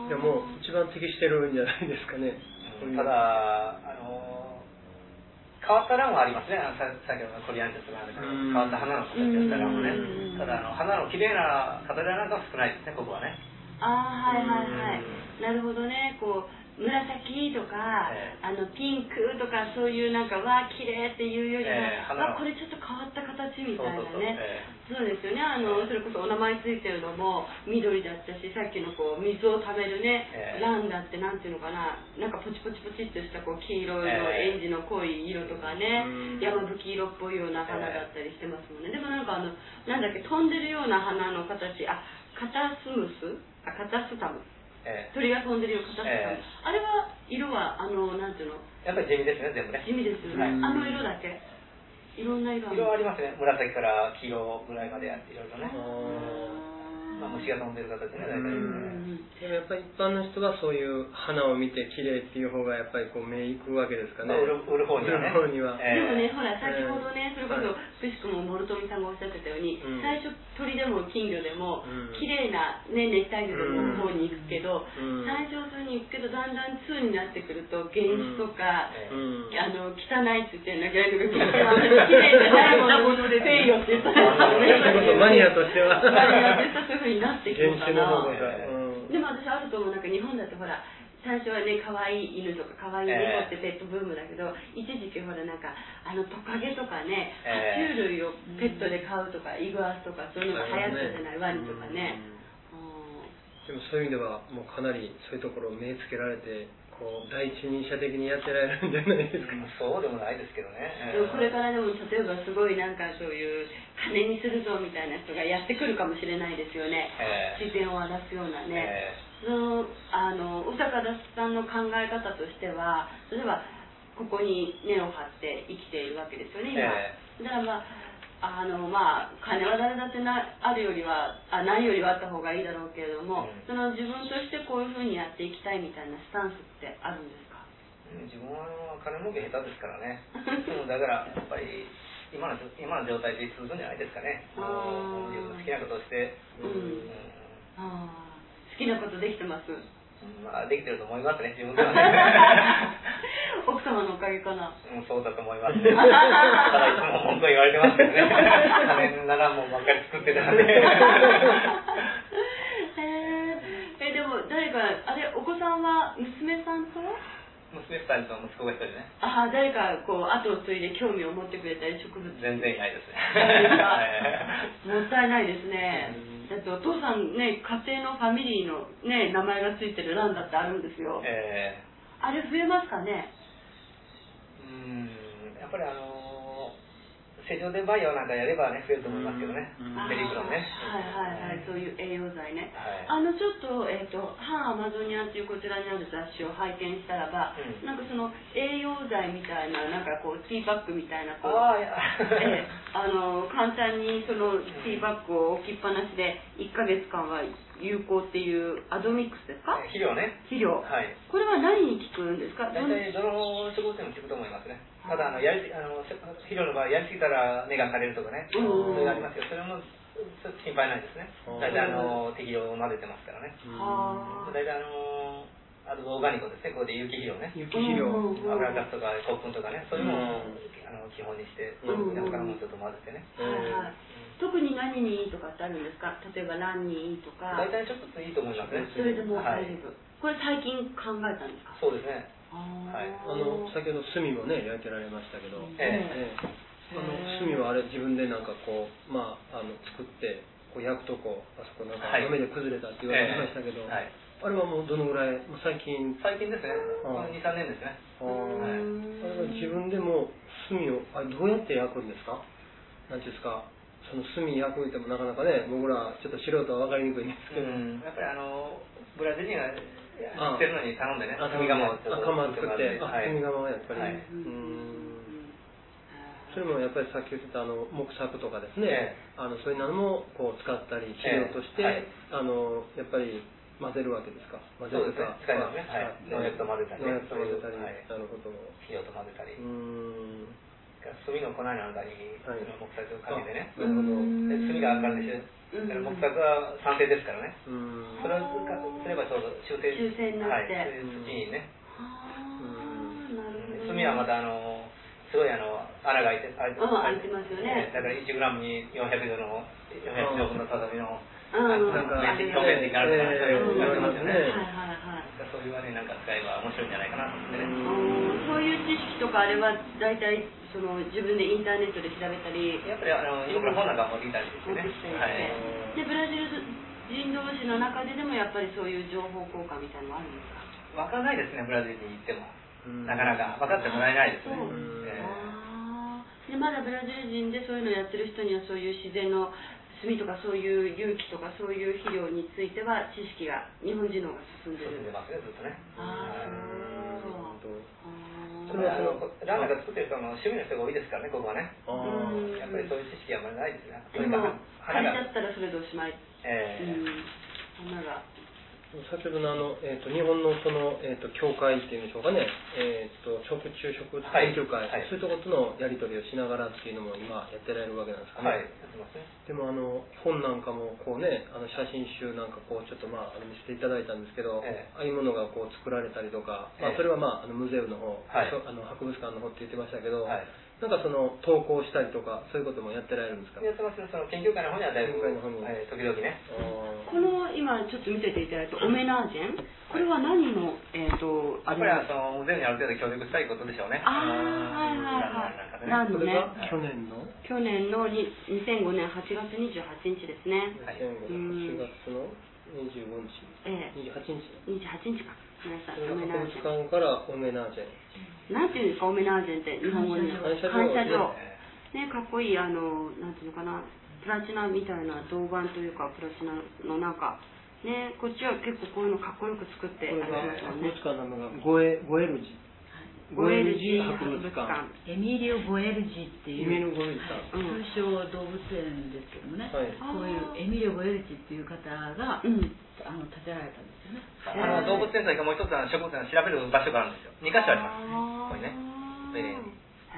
じゃあもう一番適してるんじゃないですかね。 ただあの変わったランはありますね。さ先ほどのコリアンテスとか変わった花の形をしたランもね。ただあの花の綺麗な形なんかは少ないですね、ここはね。 ああ、はいはいはい。なるほどね。こう紫とか、えー、あのピンクとかそういうなんかわー綺麗っていうよりは、えー、あこれちょっと変わった形みたいなね。そうですよね。あのそれこそお名前ついてるのも緑だったし、さっきのこう水をためるね、えー、ランだってなんていうのかな、なんかポチポチポチっとしたこう黄色いの、えー、エンジの濃い色とかね、山吹色っぽいような花だったりしてますもんね。でもなんかあのなんだっけ飛んでるような花の形、あカタスムス、あカタスタム。ええ、鳥が飛んでるような形、ええ、あれは色はあのなんていうのやっぱり地味ですね全部ね地味ですよね、はい、あの色だけいろんな色ある色ありますね紫から黄色ぐらいまでいろいろねまあ、虫が飛んでる形ね大体ねでもやっぱり一般の人はそういう花を見て綺麗っていう方がやっぱりこう目いくわけですかね、 売る方にはね、 売る方には、 えー、でもねほら先ほどね、えー、それこそくしくも諸富さんがおっしゃってたように、うん、最初鳥でも金魚でも、うん、綺麗な、ね、熱帯魚の方に行くけど、うん、最初そうに行くけどだんだん通になってくると原種とか、うん、あの汚いって言ってるのが綺麗じゃないものでせいよって言ったらマニアとしてはマニアとしてはそういうふうになってきたかな、 うん、 でも私あると思うなんか日本だってほら最初はね可愛い犬とか可愛い猫ってペットブームだけど、えー、一時期ほらなんかあのトカゲとかね、爬虫類をペットで飼うとか、イグアスとかそういうのが流行ったじゃない、ワニとかね、 うん、でもそういう意味ではもうかなりそういうところを目つけられてこう第一人者的にやってられるんじゃないですか、 うん、そうでもないですけどね、 えー、でもこれからでも例えばすごいなんかそういう金にするぞみたいな人がやってくるかもしれないですよね、えー、自然を荒らすようなね、えーのあの宇坂田さんの考え方としては例えばここに根を張って生きているわけですよね今、えー、だからまああのまあ金は誰だってなあるよりはあないよりはあった方がいいだろうけれども、うん、その自分としてこういうふうにやっていきたいみたいなスタンスってあるんですか？ うん、自分は金儲け下手ですからねだからやっぱり今の今の状態で続くんじゃないですかね自分の好きなことをして、 うんうん、あ好きなことできてます。 うまあ、できてると思いますね、自分ではね。 奥様のおかげかな。 うん、そうだと思いますね。ただいつも文句言われてますけどね。金ならもうばっかり作ってたんで。 えー、えでも誰かあれお子さんは娘さんと？ 娘ふたりと息子がひとりね。 ああ、誰かこう後を継いで興味を持ってくれたり植物。 全然いないですね。 もったいないですね。だってお父さんね、家庭のファミリーのね名前がついてる欄だってあるんですよ。えー、あれ増えますかね？ うーん、やっぱりあの施錠でバイオなんかやればね増えると思いますけどね。ペリクロンね。 はいはいはい、そういう栄養剤ね。 はい、 あのちょっとえっ、ー、と反アマゾニアっていうこちらにある雑誌を拝見したらば、うん、なんかその栄養剤みたいななんかこうティーバッグみたいなこうあ、えー、あの簡単にそのティーバッグを置きっぱなしでいっかげつかんは有効っていうアドミックスですか？ 肥料ね。 肥料。はい。これは何に効くんですか？ 大体どの植物でも効くと思いますね。ただあのやりあの肥料の場合やりすぎたら根が枯れるとかね、そういうのありますよ。それも心配ないですね。大体あの適量を混ぜてますからね。大体あのあとオーガニコですね。ここで有機肥料ね。 有機肥料。 油ガスとか骨粉とかね、そういうのをあの基本にして他のものちょっと混ぜてね。 特に何にいいとかってあるんですか？例えばランにいいとか。 大体ちょっといいと思いますね。 それでも大丈夫。これ最近考えたんですか？ そうですね。 はい、あの先ほど炭もね焼いてられましたけど、ええ、あの炭はあれ自分でなんかこうまああの作ってこう焼くとこあそこなんか雨で崩れたって言われてましたけど、はい、あれはもうどのぐらいもう最近最近ですね。にさんねんですね。 あ、はい、あれは自分でも炭をあどうやって焼くんですか？なんていうんですか？その炭焼くってもなかなかね僕らちょっと素人は分かりにくいんですけど、うん、 やっぱりあのブラジル人がしてるのに頼んでね、炭窯を作って、炭窯はやっぱり、はい、うんそれもやっぱりさっき言ってたあの木作とかですね、ええ、あのそういうのもこう使ったり肥料として、ええはい、あのやっぱり混ぜるわけですか？混ぜるか、 使いますね。はい。農薬と混ぜたり、 農薬と混ぜたり、はい、なるほど。 肥料と混ぜたり。 うん炭の粉なんかに木作をかけてね。 なるほど。 で炭が上がるんでしょ。木作は酸性ですからね。それをすればちょうど中性中性になって、 はい、土にね。炭はまたあのすごいあの穴が開いて開いてますよね。 だからいちグラムによんひゃくじょうのよんひゃくじょうぶんのささみのなんか表面的にあるとかそういう言われてますよね。 はいはいはい。 そういうはねなんか使えば面白いんじゃないかなと思ってね。 そういう知識とかあれは大体その自分でインターネットで調べたり、 やっぱりあの今から本なんか持ってきたりしてね。 はい。でブラジル人同士の中ででもやっぱりそういう情報交換みたいなのはあるんですか？ わからないですね、ブラジルに行っても。なかなか分かってもらえないですね。 でまだブラジル人でそういうのをやってる人にはそういう自然の炭とかそういう有機とかそういう肥料については知識が日本人の方が進んでる。 進んでますね、ずっとね。 ああ、そう。 それはそのランナーが作ってる人の趣味の人が多いですからね、ここはね。やっぱりそういう知識はあんまりないですね。 でも枯れちゃったらそれでおしまい。 ええ。 花が。 先ほどのあの、えー、と日本のその、えー、と協会っていうんでしょうかね、えー、と食虫植物研究会、はい、そういうところとのやり取りをしながらっていうのも今やってられるわけなんですかね。 はい、やってますね。 でもあの本なんかもこうね、あの写真集なんかこうちょっとまああの見せていただいたんですけど、ええ、ああいうものがこう作られたりとか、まあ、それはまああのムゼウの方、はい、あの博物館の方って言ってましたけど。はい、なんかその投稿したりとかそういうこともやってられるんですか？ やってますね。その研究会の方にはだいぶ、えー、時々ね。 この今ちょっと見せていただいたオメナージェン、これは何のえっ、ー、とあれはそのムゼウにある程度協力したいことでしょうね。 ああはいはいはい。なんでね。 去年の去年のにせんごねんはちがつにじゅうはちにちですね。 にせんごねんはちがつのにじゅうごにち。ええ。にじゅうはちにち。 にじゅうはちにちか。皆さんオメナージェン。博物館からオメナージェン。 なんていうんですかオメナージェンって日本語に感謝状。ね、かっこいいあのなんていうのかなプラチナみたいな銅板というかプラチナのなんかねこっちは結構こういうのかっこよく作ってありますよね。 博物館の名前がゴエゴエルジゴエルジ博物館エミリオ・ゴエルジっていうエミリオ・ゴエルジさん、 通称動物園ですけどもね、はい、こういうエミリオ・ゴエルジっていう方が、うん、あの建てられたんですよね。 あの動物園というかもう一つの植物園を調べる場所があるんですよ。にかしょあります。これねベレーに。 へ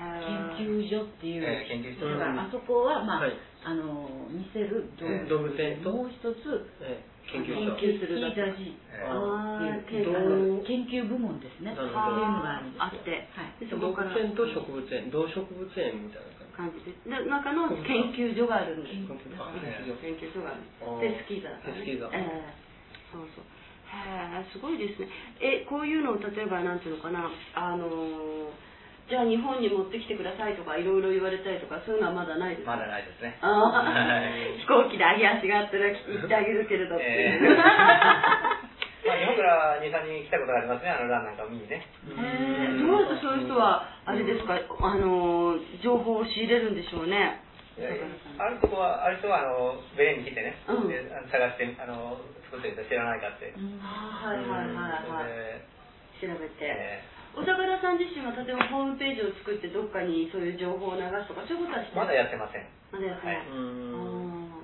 研究所っていう、 えー、研究所だからあそこは、まあ、はい、あの見せる動物園ともう一つ、 えー、研究所研究するだけっていう研究部門ですね。っていうのがあるんですよ。 あって、 動物園と植物園、動植物園みたいな感じで、で中の研究所があるんです。研究所がある。テスキーザー。 テスキーザー。 ええ、そうそう。へえ、すごいですね。え、こういうのを例えばなんていうのかな、あのじゃあ日本に持ってきてくださいとかいろいろ言われたりとかそういうのはまだないですか？ まだないですね。 あ飛行機で揚げ足があったら行ってあげるけれどって。えーまあ、日本からに、さんにん来たことがありますね、あのランなんかを見にね。 へえ、どうやってそういう人は、あれですか、あの、情報を仕入れるんでしょうね。 あるとこは、ある人は、あの、ベレンに来てね、うん、で探して、あの、作ってる人知らないかって。うん、 はいはいはいはい。調べて。えー、小坂さん自身は、例えばホームページを作ってどっかにそういう情報を流すとか、そういうことはしてまだやってません。 まだやってない。はい、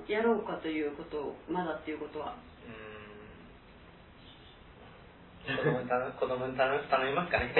やろうかということを、まだっていうことは。 子供に頼みますかね。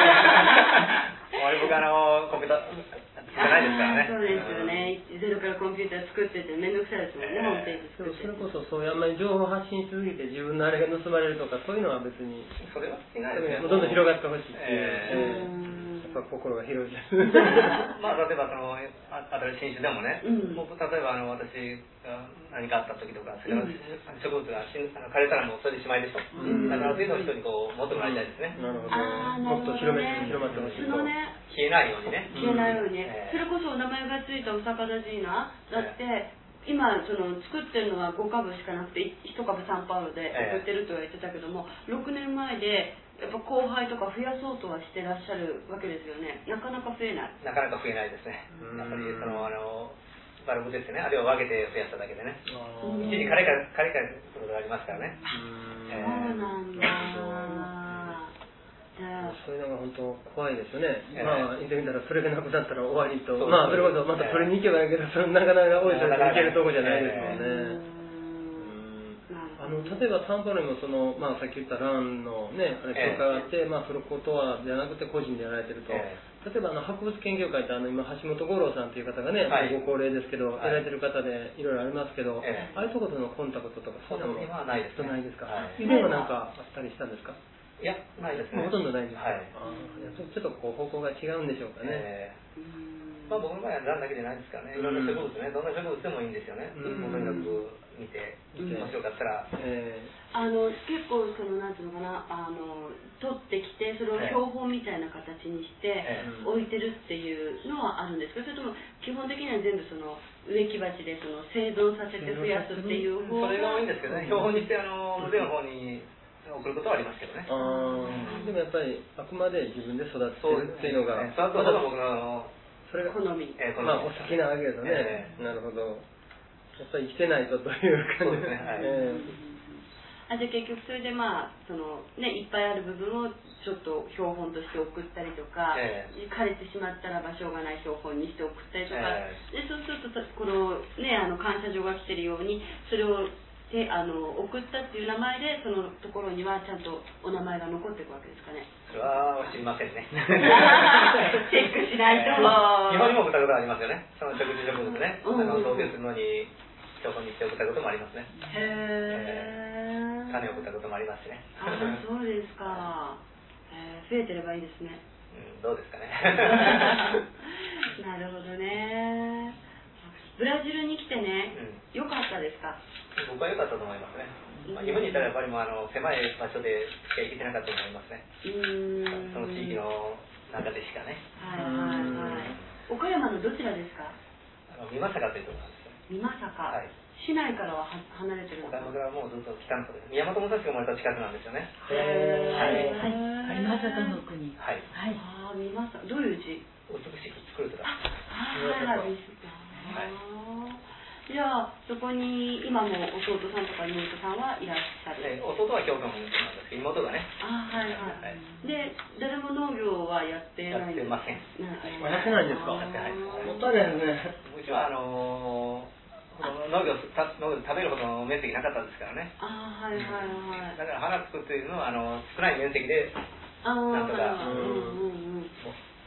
俺僕あのコンピューターじゃないですからね。 そうですよね。ゼロからコンピューター作ってて面倒くさいですもんね、ホームページ作って。 それこそそういうあんまり情報発信しすぎて自分のあれが盗まれるとかそういうのは別にそれはしないですね。 どんどん広がってほしいっていう。やっぱ心が広いです。 まあ例えばその新しい新種でもね、うん、例えばあの私が何かあった時とか、それから植物が死んあの枯れたらもうそれでしまいでしょ。うん、だからそういうのを人にこう持ってもらいたいですね。 なるほど。もっと広め広まってほしいと。 ね、 消えないようにね。 消えないように。えー、それこそお名前がついたお坂田ジーナだって。えー今その作ってるのはご株しかなくていち株サンパウロで送ってるとは言ってたけども、えー、ろくねんまえでやっぱ後輩とか増やそうとはしてらっしゃるわけですよね。なかなか増えない。 なかなか増えないですね。やっぱりそのあのバルブですね。あれを分けて増やしただけでね。一時カリカリカリカリすることがありますからね。 そうなんだ。 そういうのが本当怖いですよね。えー、まあ言ってみたらそれがなくなったら終わりと、まあそれこそまたそれに行けばいいけど、そのなかなか多い人に行けるとこじゃないですもんね。あの例えばサンパウロにもその、まあ、さっき言ったランのねあれ教会があって、えー、まあそのことはじゃなくて個人でやられてると、えー、例えばあの博物研究会ってあの今橋本五郎さんという方がね、はい、ご高齢ですけど、はい、やられてる方でいろいろありますけど、えー、ああいうところとのコンタクトとかそういうのも今はないですね。 ないですか。以前はなんかあったりしたんですか。 いやないですね。 ほとんどないです。 はい。 あちょっとこう方向が違うんでしょうかね。えーまあ、僕の場合はランだけじゃないですからね、いろんな植物ね、どんな植物でもいいんですよね、もうとにかく見て、面白かったら。 えー、あの結構その、なんていうのかな、あの取ってきて、それを標本みたいな形にして置いてるっていうのはあるんですか、それとも基本的には全部その植木鉢でその生存させて増やすっていう方が。 それが多いんですけどね、標本にしてあの無税の方に送ることはありますけどね。 あでもやっぱりあくまで自分で育ててるっていうのが、 それが僕のそれが好み、 えー、まあお好きなわけですね、えー、なるほど。やっぱり生きてないとという感じですね。はい、えー、あじゃあ結局それでまあそのねいっぱいある部分をちょっと標本として送ったりとか、えー、枯れてしまったら場所がない標本にして送ったりとか、えー、でそうするとこのねあの感謝状が来てるようにそれをであの送ったっていう名前でそのところにはちゃんとお名前が残っていくわけですかね。 それは知りませんね。 チェックしないと。 えー、日本にも送ったことありますよね。その植樹植物ね、うん、あの送付するのに標本にして送ったこともありますね。へえー。種を送ったこともありますしね。 あそうですか。えー、増えてればいいですね。 うん、どうですかね。 なるほどね。ブラジルに来てね、良、うん、かったですか？ 僕は良かったと思いますね。まあ、日本にいたらやっぱりもうあの狭い場所でしか行けてなかったと思いますね。うんその地域の中でしかね。 はいはいはい。岡山のどちらですか？ あの美作というところなんですよ。 美作。はい。市内からは離れてるのかな？ 岡山からもうずっと北の方です。宮本武蔵が生まれた近くなんですよね。 へーはい。美作の国。 はい。 はい。ああ美作どういう字？ 美しく作るとか。 はいはい。はい、じゃあそこに今も弟さんとか妹さんはいらっしゃる、 えー、弟は教科もなんですけど妹がねあはいはい、はい、で誰も農業はやってないんですか？ やってません。 やってないんですか？やってないです。もったいないですね。 うちはあのー、農業農業食べるほどの面積なかったですからね。 あはいはいはい、 だから花作っているのはあの少ない面積でなんとか、 うんうんうん、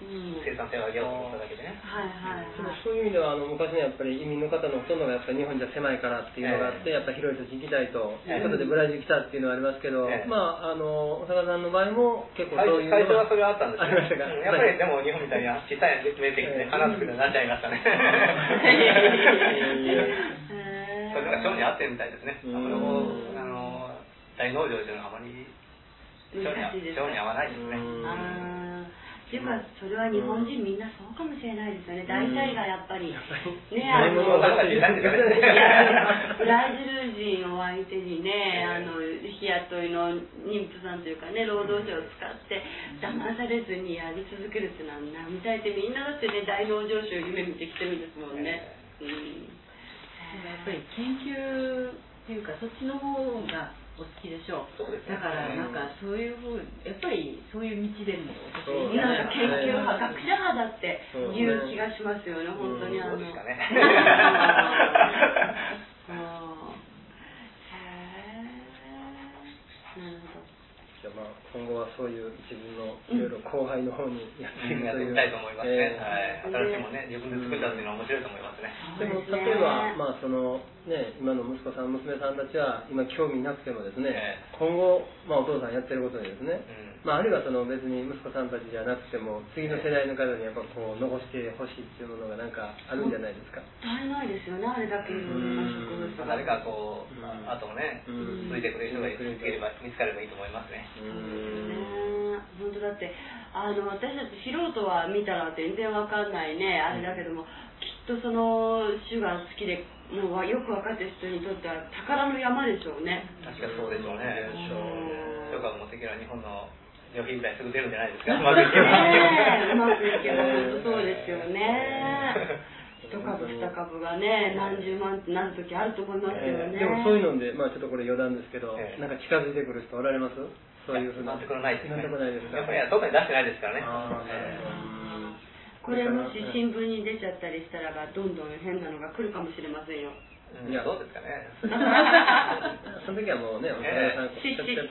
生産性を上げようと思っただけでね。 はいはいはい、 そういう意味ではあの昔のやっぱり移民の方のほとんどがやっぱり日本じゃ狭いからっていうのがあって、えー、やっぱり広い土地行きたいということでブラジル来たっていうのはありますけど、えー、まああの小坂さんの場合も結構そういうのが最初はそれはあったんですよ、ね、 ありましたか。 やっぱりでも日本みたいに小さい面積で話すくらいになっちゃいましたね。それが性に合ってるみたいですね。あの大農場というのはあまり性に合わないですね。 っていうかそれは日本人みんなそうかもしれないですよね。大体がやっぱりね、あのブラジル人を相手にね、あの日雇いの妊婦さんというかね、労働者を使って騙されずにやり続けるっていうのは並大抵みんなだってね、大農場主を夢見てきてるんですもんね。うん、 やっぱり研究っていうかそっちの方がお好きでしょう。だからなんかそういうふうやっぱりそういう道でも私なんか研究派、学者派だっていう気がしますよね、本当に。あのそうですかね。 じゃあまあ今後はそういう自分のいろいろ後輩の方にやっていくという、 うん、やっていきたいと思いますね。えー、はい。新しいもね自分で作ったっていうのは面白いと思いますね。 でも例えばまあそのね今の息子さん娘さんたちは今興味なくてもですね、えー、今後まあお父さんやってることにですね、うん、まああるいはその別に息子さんたちじゃなくても次の世代の方にやっぱこう残してほしいっていうものがなんかあるんじゃないですか。 絶えないですよね、あれだけいろんな植物が。 誰かこう、まあ、あともね、ついてくれる人が見つければ見つかればいいと思いますね。 うん本当だってあの私たち素人は見たら全然わかんないねあれだけども、きっとその種が好きでもうよく分かってる人にとっては宝の山でしょうね。 確かそうでしょうね。許可を持ってきれば日本の旅費みたいにすぐ出るんじゃないですか。うまくいけば。 うまくいけば本当そうですよね。一株二株がね何十万ってなる時あると思いますよね。 えー、でもそういうのでまあちょっとこれ余談ですけど、えー、なんか近づいてくる人おられます？そういうふうな。 全くないですね。 全くないですか。 やっぱり外に出してないですからね。 これもし新聞に出ちゃったりしたらばどんどん変なのが来るかもしれませんよ。 いやどうですかね。 その時はもうね、お互いさんシッシッと。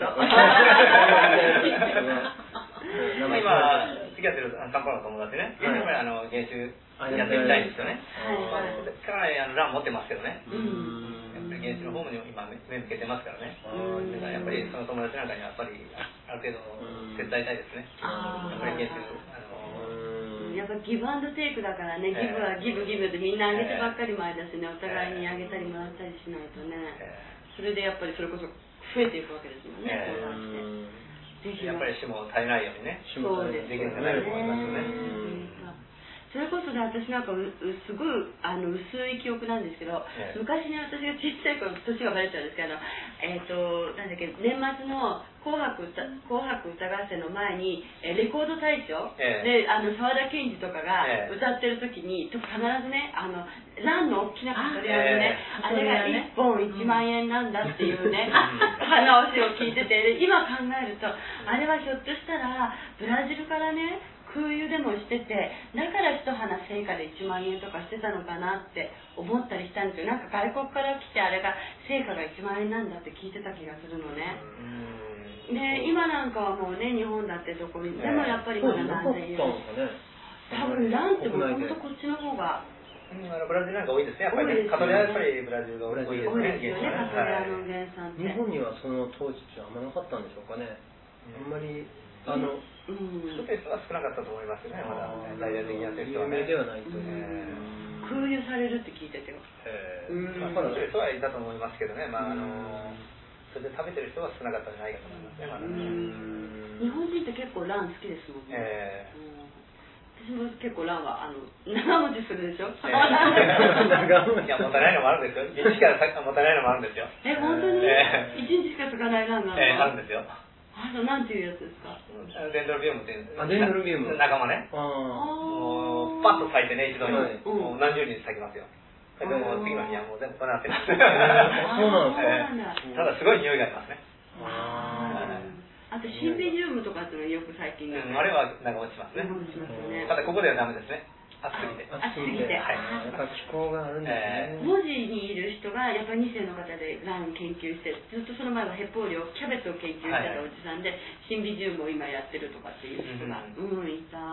今付き合ってるサンパウロの友達ね、やっぱりあの研修やってみたいんですよね。かなりあの欄持ってますけどね。やっぱり研修の方にも今目向けてますからね。だからやっぱりその友達なんかにはやっぱりある程度手伝いたいですね。やっぱり研修あの。 やっぱギブアンドテイクだからね、ギブはギブギブでみんなあげてばっかり前だしね、お互いにあげたりもらったりしないとね、それでやっぱりそれこそ増えていくわけですもんね、相談して。 やっぱり種も足りないようにね、 そうですできるんじゃないと思いますよね。 それこそね、私なんかうすごいあの薄い記憶なんですけど、ええ、昔ね、私が小さい頃、年がバレちゃうんですけど、えーと、なんだっけ、年末の紅白歌、紅白歌合戦の前に、えレコード大賞、ええ、で、あの、沢田研二とかが歌ってる時に、ええ、必ずね、あの、ランの大きなカトリアのね、あれがいっぽんいちまんえんなんだっていうね、話を聞いてて、今考えると、あれはひょっとしたら、ブラジルからね、空輸でもしてて、だから一花成果でいちまんえんとかしてたのかなって思ったりしたんですよ。なんか外国から来てあれが成果がいちまんえんなんだって聞いてた気がするのね。で、今なんかはもうね、日本だってどこ見てもやっぱりまだ何千円。多分ランってもともとこっちの方が。 うん、あのブラジルなんか多いですね。やっぱりね、カトリアはやっぱりブラジルが多いですね。 多いですよね、カトリアの原産って。 日本にはその当時ってあんまなかったんでしょうかね。あんまり。あの、 うん、そういう人は少なかったと思いますね、まだ、大々的にやってる人はね。 有名ではないとね。 空輸されるって聞いててよ。 ええ、まあ、そういう人はいたと思いますけどね、まあ、あの、それで食べてる人は少なかったんじゃないかと思いますね、まだね。 日本人って結構ラン好きですもんね。 ええ。 私も結構ランは、あの、長持ちするでしょ。 ええ、いや、もったいないのもあるんですよ。いちにちからもったいないのもあるんですよ。 え、本当に、えー、いちにちしか使わないランがあるの？ ええ、あるんですよ。 あとなんていうやつですか？ デンドロビウムっていう。 あ、デンドロビウム。 仲間ね。ああ。パッと咲いてね、一度に。もう何十人咲きますよ。だけどもう次の日はもう全部こうなってます。そうなんです。 ただすごい匂いがありますね。 あとシンビジウムとかっていうのよく最近。 あれは長持ちしますね。ただここではダメですね。暑すぎて。 暑すぎて。 やっぱ気候があるんですね。 文字にいる人がやっぱりに世の方でラン研究して、ずっとその前はヘポウリをキャベツを研究してたおじさんで、シンビジウムを今やってるとかっていう人が、うん、いた。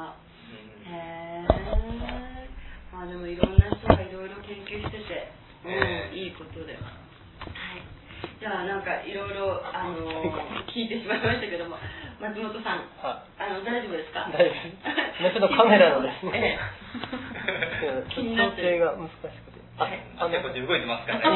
へえ。まあでもいろんな人がいろいろ研究してて、うん、いいことで。はい。じゃあなんかいろいろあの聞いてしまいましたけども、松本さん、あの大丈夫ですか？ 大丈夫。ちょっとカメラのですね。 気になって調整が難しくて。 あ、あ、こっち動いてますからね。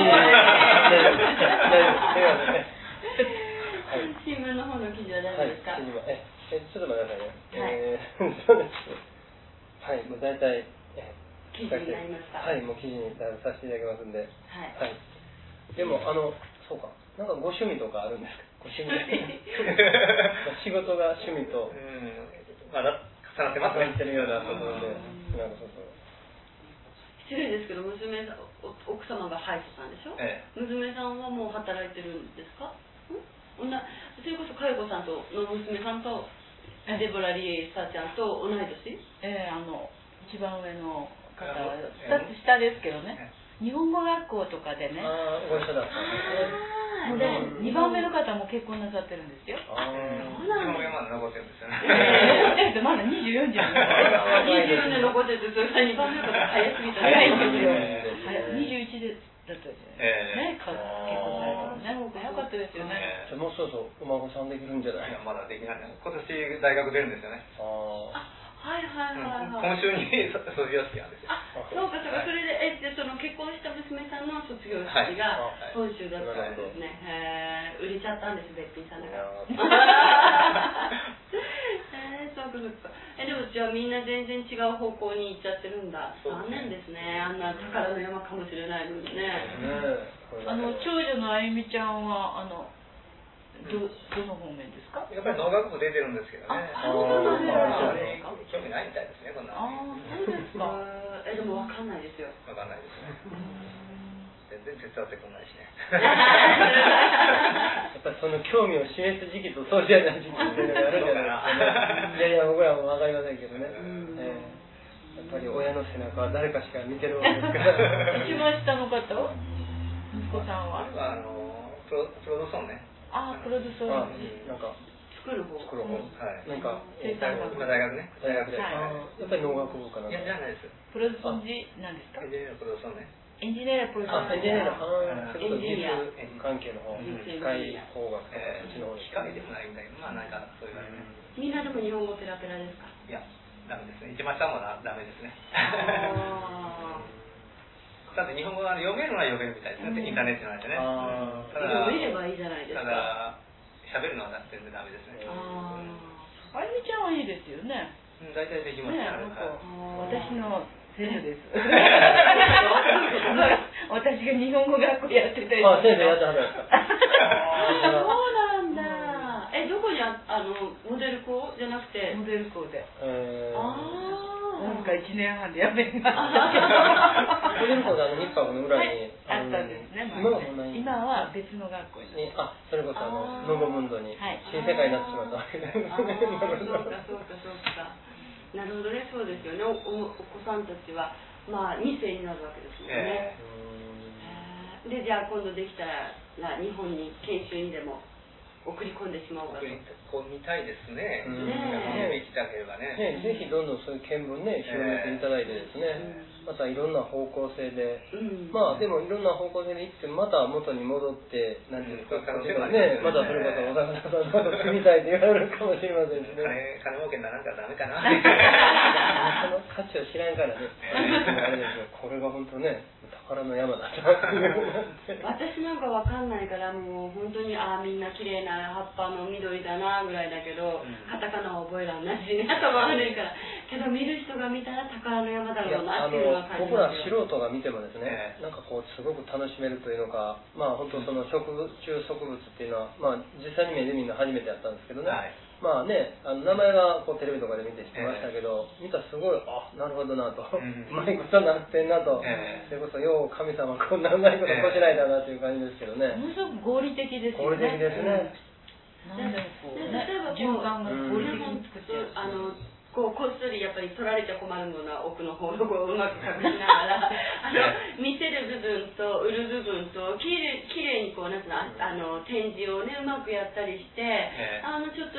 新聞の方の記事は大丈夫ですか？ はい、え、え、ちょっと待ってくださいね。えー、そうです。はい、もう大体、え記事になりました。 はい、もう記事にさせていただきますんで。 はい。 はい。でも、あの、そうか、なんかご趣味とかあるんですか？ご趣味。仕事が趣味と。 うん、まだ重なってますね。 重なってるようなところで、なんかそうそう。 失礼ですけど、娘さん、奥様が歯医者さんでしょ、ええ、娘さんはもう働いてるんですか？んなそれこそ佳代子さんとの娘さんとデボラリエさちゃんと同い年？ ええ、あの一番上の方はふたつ下ですけどね、日本語学校とかでね、 ああ、ご一緒だったんですね。 でにばんめの方も結婚なさってるんですよ。 ああ、そうなんです。 まだ残ってるんですよね。 ええ、まだにじゅう、よんじゅう。 にじゅうよねん残ってて、それがにばんめの方早すぎた。 早いんですよ。にじゅういちでだったじゃないですか。ね、結婚されたのね。早かったですよね。 もうそろそろお孫さんできるんじゃない？ いや、まだできない。今年大学出るんですよね。 ああ。はいはいはいはい。 今週に卒業式なんですよ。 あ、そうかそうか。それでえでその結婚した娘さんの卒業式が今週だったんですね。へえ、売れちゃったんですべっぴんさんだから。えー、そうかそうか。えでもじゃあみんな全然違う方向に行っちゃってるんだ。残念ですね。あんな宝の山かもしれないのにね。 あの長女のあゆみちゃんはあの。ど, どの方面ですか？ やっぱり農学部出てるんですけどね。 あ、そうなんですか。 興味ないみたいですね、こんな。 ああ、そうですか。え、でもわかんないですよ。 わかんないですね。全然手伝ってこないしね。 やっぱりその興味を示す時期とそうじゃない時期っていうのがあるんじゃないですかね。いやいや、僕らもわかりませんけどね。えー、やっぱり親の背中は誰かしか見てるわけですから。 一番下の方、息子さんは？ あのプロプロドソンね。 ああ、プロデューサーなんか作る方作る方、はい、なんか今大学ね、 大学で、やっぱり農学部かな。 いやじゃないです。 プロデューサーなんですか？ エンジニアプロデューサーね。 エンジニアプロデューサー。 エンジニアエンジニア関係の方、機械工学とかそっちの方。 機械でもないみたいな、まあなんかそういう感じね。 みんなでも日本語ペラペラですか？ いや、ダメですね。一番下もダメですね。だって日本語は読めるのは読めるみたいですね、インターネットなんでね。 ただ読めればいいじゃないですか。 ただ喋るのは全然ダメですね。 ああゆみちゃんはいいですよね。 大体できますね。 私の先生です。私が日本語学校やってたり。 あ、先生やってはるんですか。 そうなんだ。え、どこにああのモデル校じゃなくてモデル校で。 ああ。 なんか一年半でやめる。モデル校であの日泊の裏にあったんですね。 今はもうない。 今は別の学校に。 あ、それこそあのノゴムンドに新世界になってしまったわけです。 そうかそうかそうか。なるほどね、そうですよね。おお子さんたちはまあに世になるわけですもんね。でじゃあ今度できたら日本に研修にでも送り込んでしまおうかと。 送り込みたいですね。 ねえ。行きたければね。 ね、ぜひどんどんそういう見聞ね広めていただいてですね。またいろんな方向性で、まあでもいろんな方向性で行ってまた元に戻ってなんていうかね、またそれこそ小田さんと住みたいと言われるかもしれませんしね。 金金儲けにならんからダメかな。 その価値を知らんからね。あれですよ。これが本当ね。宝の山だ私なんかわかんないからもう本当にああみんな綺麗な葉っぱの緑だなぐらいだけど、うん、カタカナを覚えらんないしね頭悪いからけど見る人が見たら宝の山だろうなっていうのは感じますよ。 僕ら素人が見てもですね、なんかこうすごく楽しめるというのか、まあ本当その植物中植物っていうのはまあ実際に目で見るの初めてやったんですけどね、はい、まあね、あの名前がこうテレビとかで見て知ってましたけど、えー、見たらすごい、あ、なるほどなと、うまいことなってんなと、えー、それこそよう神様こんなうまいことこしないだなという感じですけどね。 ものすごく合理的ですよね。 合理的ですね。 なんでこうね、循環が合理的に作ってある。こうこっそりやっぱり取られちゃ困るものは奥の方をこううまく隠しながらあの見せる部分と売る部分ときれいきれいにこうなんていうのあの展示をねうまくやったりして、あのちょっとした説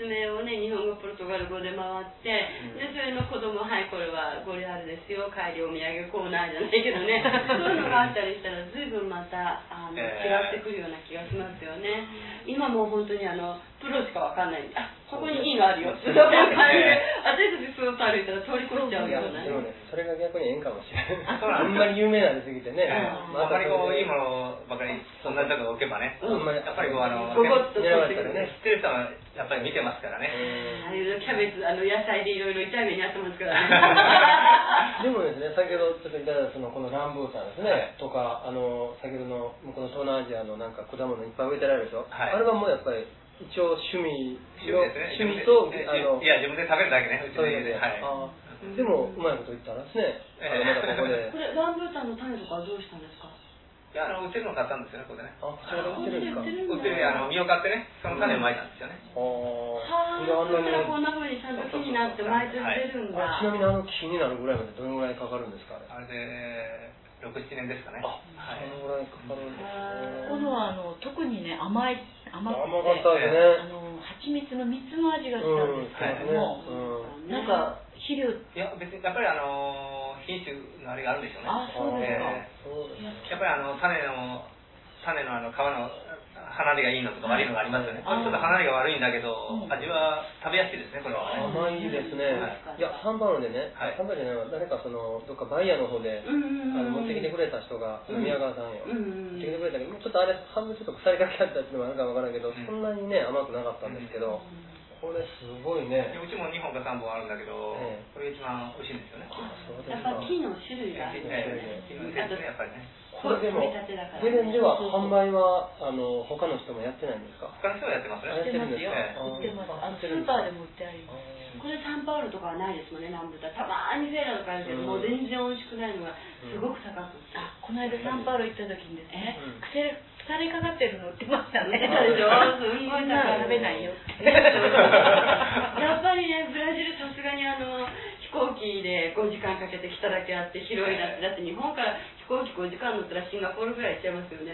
説明をね、日本語ポルトガル語で回って、でそれの子供はいこれはゴリラルですよ、帰りお土産コーナーじゃないけどねそういうのがあったりしたら随分またあの、えー、違ってくるような気がしますよね。今もう本当にあのプロしかわかんないんで、あ、ここにいいのあるよってそういう感じで、私たちスーパー歩いたら通り越しちゃうようなね。 でもね、それが逆にええんかもしれないあんまり有名なりすぎてね、 あんまりこういいものばかりそんなとこ置けばね、あんまりやっぱりこうあのゴゴッと狙われたらね、知ってる人はやっぱり見てますからね。 あれキャベツ、あの野菜でいろいろ炒めにやってますからね。 でもですね、先ほどちょっといただいたそのこのランブータンですね、はい、とかあの先ほどの向こうの東南アジアのなんか果物いっぱい植えてられるでしょ、はい、あれはもうやっぱり一応趣味の趣味とあのいや自分で食べるだけね、うちで、はい、 あでもうまいこと言ったらですね、あのまたここでこれランブータンの種とかはどうしたんですか？ いや、あの売ってるの買ったんですよね、ここでね。 あ、こちらで売ってるんですか？ 売ってる、あの実を買ってね、その種をまいたんですよね。 はあ、そしたらこんな風にちゃんと木になって毎年出るんだ。 ちなみにあの木になるぐらいまでどのぐらいかかるんですか？ あれでろく、ななねんですかね。 あ、そのぐらいかかるんですね。 このあの特にね甘い甘くて、 甘かったですね。 あの蜂蜜の蜜の味がしたんですけれども、なんか肥料いや別にやっぱりあの品種のあれがあるんでしょうね。 あ、そうですか。 やっぱりあの種の種のあの皮の離れがいいのとか悪いのがありますよね。これちょっと離れが悪いんだけど、味は食べやすいですね、これは。 甘いですね。いや、サンバルでね、サンバルじゃないわ、誰かその、どっかバイヤーの方で、あの持ってきてくれた人が、宮川さんよ。持ってきてくれたけど、ちょっとあれ、半分ちょっと腐りかけあったっていうのもあるかわからんけど、そんなにね、甘くなかったんですけど、これすごいね。 うちもにほんかさんぼんあるんだけど、これ一番美味しいんですよね。 やっぱ木の種類があるんですよね。 あとやっぱりね。 これでも、ゲレンでは販売はあの他の人もやってないんですか？ 他の人はやってますね。 やってますよ。売ってます。あのスーパーでも売ってあります。 これサンパウロとかはないですもんね、南部だ。たまーにフェラとかあるけど、もう全然美味しくないのがすごく高くて。 あ、この間サンパウロ行った時にですね、腐りかかってるの売ってましたね。 そうでしょ。すごい高い。 食べないよ。 やっぱりね、ブラジルさすがにあの飛行機でごじかんかけて来ただけあって広いなって、だって日本から飛行機ごじかん乗ったらシンガポールぐらい行っちゃいますよね。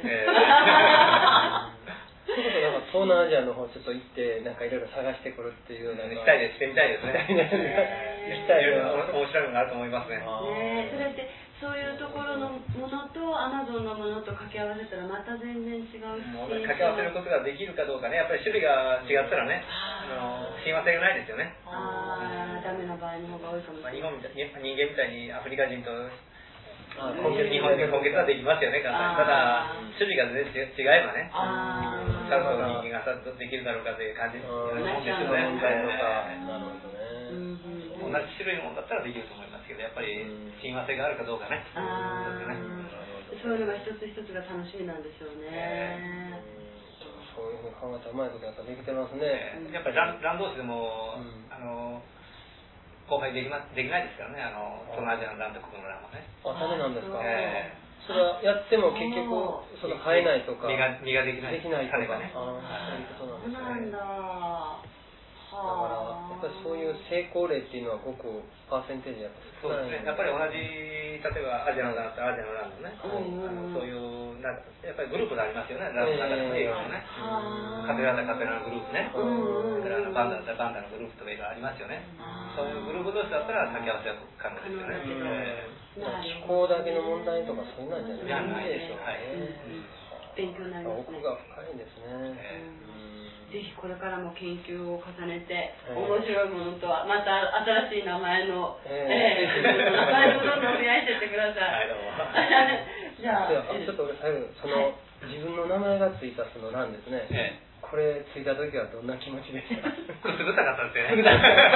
そういうことなんか東南アジアの方ちょっと行ってなんかいろいろ探してくるっていうのがしたいです、してみたいですね。したいです。面白いのがあると思いますね。 ね、それってそういうところのものとアマゾンのものと掛け合わせたらまた全然違うし、 掛け合わせることができるかどうかね、やっぱり種類が違ったらね、あの親和性がないですよね。 ああ、ダメな場合の方が多いかもしれない。 日本みたい人間みたいにアフリカ人と今月日本で今月はできますよね、簡単に。ただ種類が全然違えばね、韓国の人間がさっとできるだろうかという感じなんですよね。 なるほどね。 同じ種類のものだったらできると思いますけど、やっぱり親和性があるかどうかね。 そういうのが一つ一つが楽しみなんでしょうね。 そういうふうに考えたらうまいことやっぱできてますね。 やっぱりラン同士でもあの交配できなできないですからね、あの東南アジアのランとここのランはね。 あ、ダメなんですか。それはやっても結局その生えないとか実が実ができないできないとかね。 ああ、そういうことなんですね。 なんだ。 だからやっぱりそういう成功例っていうのはごくパーセンテージやっぱそうですね。やっぱり同じ例えばアジアのランとアジアのランのね、そういうなんかやっぱりグループがありますよね。ランの中でも映画のね、カペラだカペラのグループね、それからバンダだったらバンダのグループとかいろいろありますよね。そういうグループ同士だったら掛け合わせは可能ですよね。 気候だけの問題とかそういうのじゃないでしょうね。 勉強になりますね。 奥が深いんですね。 ぜひこれからも研究を重ねて、面白いものとはまた新しい名前の、えー、名前をどんどん増やしていってください。じゃあ、 ちょっと俺最後その、自分の名前がついたその欄ですね。これついた時はどんな気持ちでした？ これすぐたかったですよね。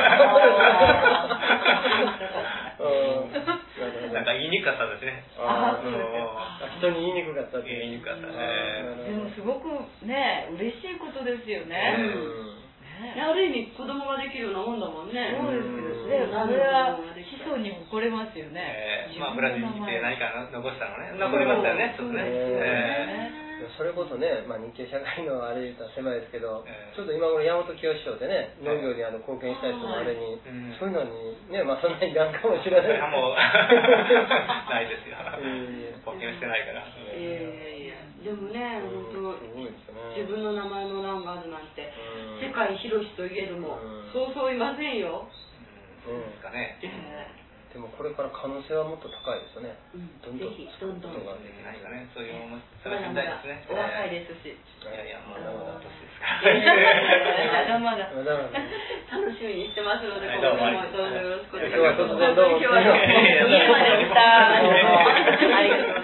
なんか言いにくかったですね。 人に言いにくかったって言いにくかったね。 でもすごくね、嬉しいことですよね。 ある意味子供ができるようなもんだもんね。 そうですけど、それは子孫に誇れますよね。 まあブラジルに来て何か残したのね。残りましたよね、ちょっとね。 それこそね、まあ、日系社会のあれ言ったら狭いですけど、えー、ちょっと今頃山本清師匠でね、農業にあの貢献したい人のあれに、うん、そういうのにね、まあそんなにいらんかもしれない。 それはもうないですよ。貢献してないから。 いやいやいや。 でもね、本当、 すごいですね、 自分の名前の欄があるなんて、世界広しといえども、そうそういませんよ。 そうですかね。 でもこれから可能性はもっと高いですよね。 どんどんぜひどんどんできないかね。そういうものまだまだお若いですし。 いやいやまだまだ年ですかまら。 だまだ楽しみにしてますので、今後もどうぞよろしくお願いします。 今日は突然どうも。 今日は家まで来た。ありがとうございます。